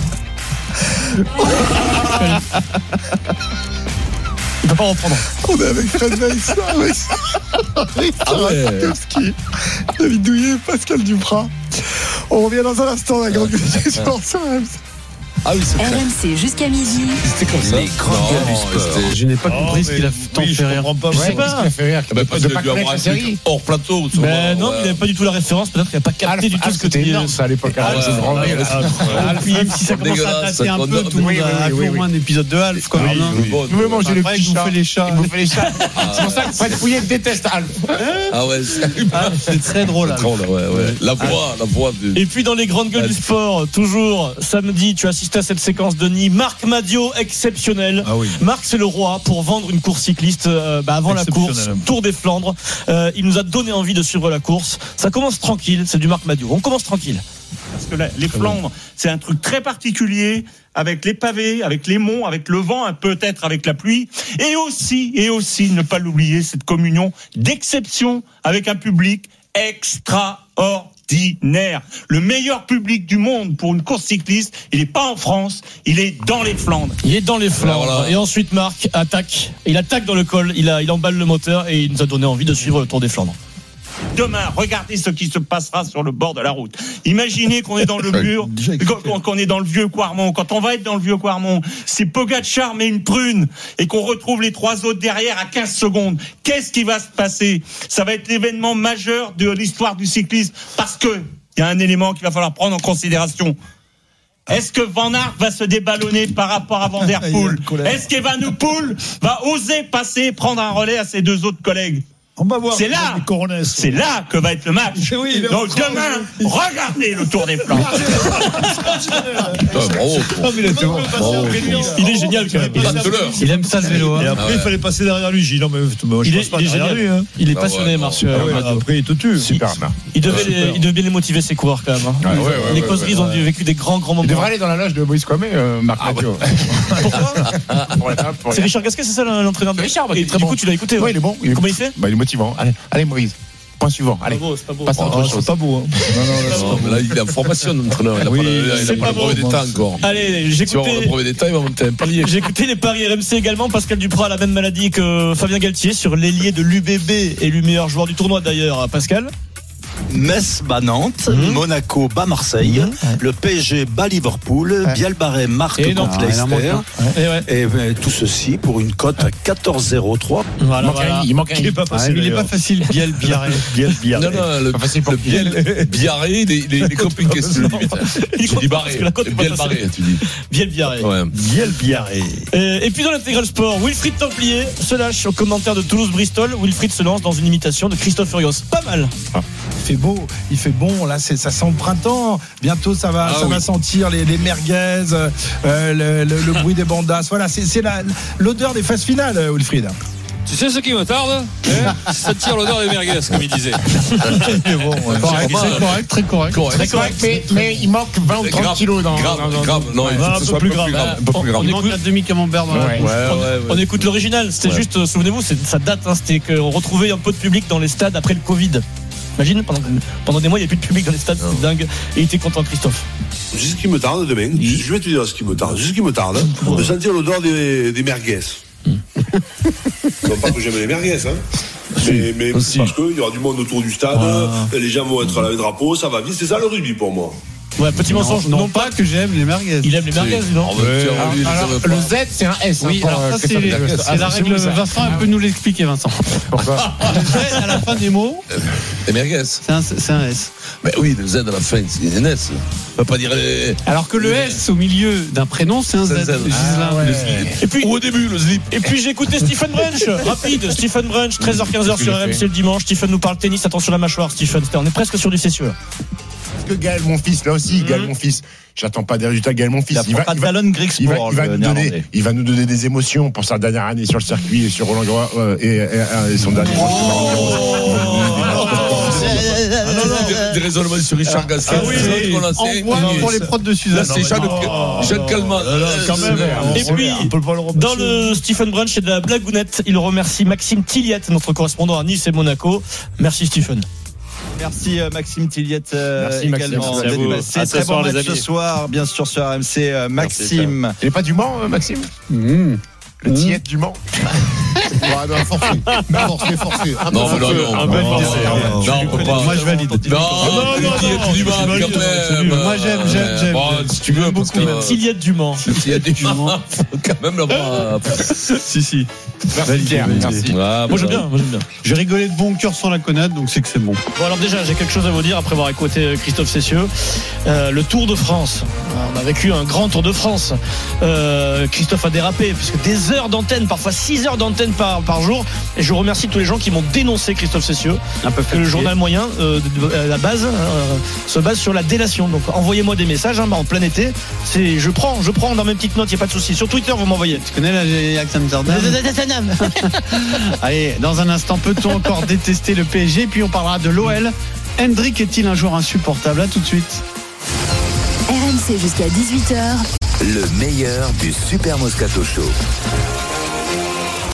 Il peut pas reprendre. On est avec Fred Weiss, avec ah ouais. David Douillet, Pascal Duprat. On revient dans un instant dans la grande gueule du sport. Ah oui, c'est R M C jusqu'à midi. C'était comme ça. Les grandes gueules du sport. Je n'ai pas compris Oh, ce qu'il a tant oui, fait rire. Pas, je sais pas. Qu'est-ce qu'il a fait rire? Bah, parce de qu'il pas a dû avoir connaître la un série. truc hors plateau. Mais non, il n'avait pas du tout la référence. Peut-être qu'il n'a pas capté du tout ce que tu C'était dis. énorme ça à l'époque. Ah, C'est grand ouais, rire. ouais, Puis si ça commence à dater un peu, tout le monde a vu au moins un épisode de Alf. Quand même. Vous pouvez manger le Après, petit il vous chat. fait les chats. Il vous fait les chats. C'est pour ça que Fred Pouillet déteste Alf. Ah ouais, C'est très drôle. Alf. ouais, ouais. La voix, la voix du. Et puis dans les grandes gueules du sport, toujours samedi, tu assistes à cette séquence de Denis. Marc Madio, exceptionnel. Ah oui. Marc, c'est le roi pour vendre une course cycliste euh, bah, avant la course, Tour des Flandres. Euh, il nous a donné envie de suivre la course. Ça commence tranquille, c'est du Marc Madio. On commence tranquille. Parce que là, les Flandres, c'est un truc très particulier, avec les pavés, avec les monts, avec le vent, peut-être avec la pluie, et aussi, et aussi, ne pas l'oublier, cette communion d'exception avec un public extraordinaire. Le meilleur public du monde pour une course cycliste, il n'est pas en France, il est dans les Flandres. Il est dans les Flandres. Voilà. Et ensuite, Marc attaque. Il attaque dans le col, il, a, il emballe le moteur et il nous a donné envie de suivre le Tour des Flandres. Demain, regardez ce qui se passera sur le bord de la route. Imaginez qu'on est dans le mur, qu'on, qu'on est dans le vieux Quarmont. Quand on va être dans le vieux Quarmont, c'est Pogačar mais une prune et qu'on retrouve les trois autres derrière à quinze secondes. Qu'est-ce qui va se passer? Ça va être l'événement majeur de l'histoire du cyclisme parce que il y a un élément qu'il va falloir prendre en considération. Est-ce que Van Aert va se déballonner par rapport à Van Der Poel? Est-ce qu'Evenepoel va oser passer, prendre un relais à ses deux autres collègues? On va voir. C'est là, c'est là que va être le match. Oui, donc demain, regardez le Tour des Flandres. Il est génial quand même. Il aime ça le vélo. Et après, il fallait passer derrière lui. J'ai dit non, mais moi, je passe pas derrière lui. Il est passionné, Martial. Après, il te tue. Super. Il devait les, il devait bien les motiver, ses coureurs quand même. Les causeries, ils ont vécu des grands, grands moments. Il devrait aller dans la loge de Moïse Comé, Marc Mathieu. Pourquoi? C'est Richard Gasquet, c'est ça l'entraîneur de Richard? Du coup, tu l'as écouté. Oui, il est bon. Comment il fait? Bah, il est motivant. Allez, allez Moïse. Point suivant. Allez. C'est pas beau. Passe à autre chose. C'est pas beau. Là, il est en formation d'entraîneur. Il n'a pas le brevet d'État encore. Allez, j'ai Si on a le brevet d'État, il va monter un palier. J'ai écouté les paris R M C également. Pascal Duprat a la même maladie que Fabien Galtier sur l'ailier de l'U B B, élu meilleur joueur du tournoi d'ailleurs. Pascal. Metz bat Nantes, mmh. Monaco bat Marseille, mmh. le P S G bat Liverpool, ouais. Bielbarré marque et contre non, Leicester, ouais. et, ouais. et, et tout ceci pour une cote à quatorze zéro trois. Voilà, voilà. Il manque un. Il n'est pas facile. Il n'est pas facile. Biel Biarré. Biel Biarré. Non non, le, le Biel Biarré, les les les copains qui se limite. Tu dis Barré. Biel Barré, tu dis. Biel Biarré. Biel Biarré. Et puis dans l'intégral sport, Wilfried Templier se lâche au commentaire de Toulouse-Bristol. Wilfried se lance dans une imitation de Christophe Furios. Pas mal. Il fait beau, il fait bon. Là, c'est, ça sent le printemps. Bientôt, ça va, ah, ça oui. va sentir les, les merguez, euh, le, le, le bruit des bandas. Voilà, c'est, c'est la, l'odeur des phases finales, Wilfried. Tu sais ce qui me tarde, c'est sentir l'odeur des merguez, comme il disait. C'est bon, ouais. correct, c'est correct, très correct. correct. Très correct, mais, mais il manque vingt ou trente kilos dans. Grave, dans, grave. Non, il faut un que ce peu soit plus un peu grave. plus grave. Un peu plus grave. On écoute un demi camembert dans la bouche. On écoute l'original. C'était ouais. juste, souvenez-vous, c'est, ça date. Hein, c'était qu'on retrouvait un peu de public dans les stades après le Covid. Imagine, pendant, pendant des mois, il n'y a plus de public dans les stades, c'est dingue. Et il était content, Christophe. C'est ce qui me tarde demain. Oui. Je vais te dire ce qui me tarde. C'est ce qui me tarde. Ouais. De sentir l'odeur des, des merguez. Mm. Non pas que j'aime les merguez, hein. Mais, mais parce qu'il y aura du monde autour du stade, ah. les gens vont être à la drapeau, ça va vite. C'est ça le rugby pour moi. Ouais, petit mensonge. Non, non pas que j'aime les merguez. Il aime les merguez, non ouais. alors, alors, le Z, c'est un S. Oui, hein, alors ça, c'est, c'est, c'est, c'est la règle. Vincent, elle peut nous l'expliquer, Vincent. Pourquoi? Le Z à la fin des mots. Les merguez. C'est un, c'est un S. Mais oui, le Z à la fin, c'est un S. On peut pas dire. Les... Alors que le S au milieu d'un prénom, c'est un Z. C'est un Z. Ah, ouais. Le slip. Et puis, ou au début, le slip. Et puis j'ai écouté Stephen Brunch. Rapide, Stephen Brunch, treize heures quinze sur R M C le dimanche. Stephen nous parle tennis. Attention la mâchoire, Stephen. On est presque sur du Cessieux. Que Gaël, mon fils, là aussi, mmh. Gaël, mon fils. J'attends pas des résultats, Gaël, mon fils. Il, il va, pas de Vallon Greek Sport, il va, il va, nous donner, il va nous donner des émotions pour sa dernière année sur le circuit et sur Roland Garros euh, et, et, et son dernier match. Des raisonnements sur Richard Gasquet. Ah oui, envoie pour les prods de Suzanne. Là, c'est Jeanne Calment. Quand même. Et puis, dans le Stephen Brunch et de la blagounette, il remercie Maxime Tilliette, notre correspondant à Nice et Monaco. Merci Stephen. Merci Maxime Tilliette euh, Merci, également. Maxime. C'est très bon match ce soir, bien sûr sur R M C. Euh, Maxime. Merci, il n'est pas du Mans, euh, Maxime mmh. Le mmh. Tillette du Mans. Ouais, ben, forcé. Forcé, forcé. Un non, non, non, un bon non, non, on peut pas. Moi, je valide. Non, non, non, Tillette du Mans, quand même. Moi, j'aime, j'aime, j'aime. Si tu veux, beaucoup. Tillette du Mans. Tillette du Mans. Faut quand même l'avoir. Si, si. Merci, Pierre. Merci. Moi, j'aime bien. Moi, j'aime bien. J'ai rigolé de bon cœur sans la connaître, donc c'est que c'est bon. Bon, alors déjà, j'ai quelque chose à vous dire après avoir écouté Christophe Cessieux. Euh, le Tour de France. On a vécu un grand Tour de France. Euh, Christophe a dérapé, puisque des heures d'antenne, parfois six heures d'antenne par, par jour. Et je remercie tous les gens qui m'ont dénoncé Christophe Cessieux. Un peu que le journal moyen, euh, à la base, euh, se base sur la délation. Donc envoyez-moi des messages hein, bah, en plein été. C'est, je prends, je prends dans mes petites notes, il n'y a pas de souci. Sur Twitter, vous m'envoyez. Tu connais la J A C Amsterdam? Allez, dans un instant, peut-on encore détester le P S G? Puis on parlera de l'O L. Hendrick est-il un joueur insupportable? À tout de suite. R M C jusqu'à dix-huit heures. Le meilleur du Super Moscato Show.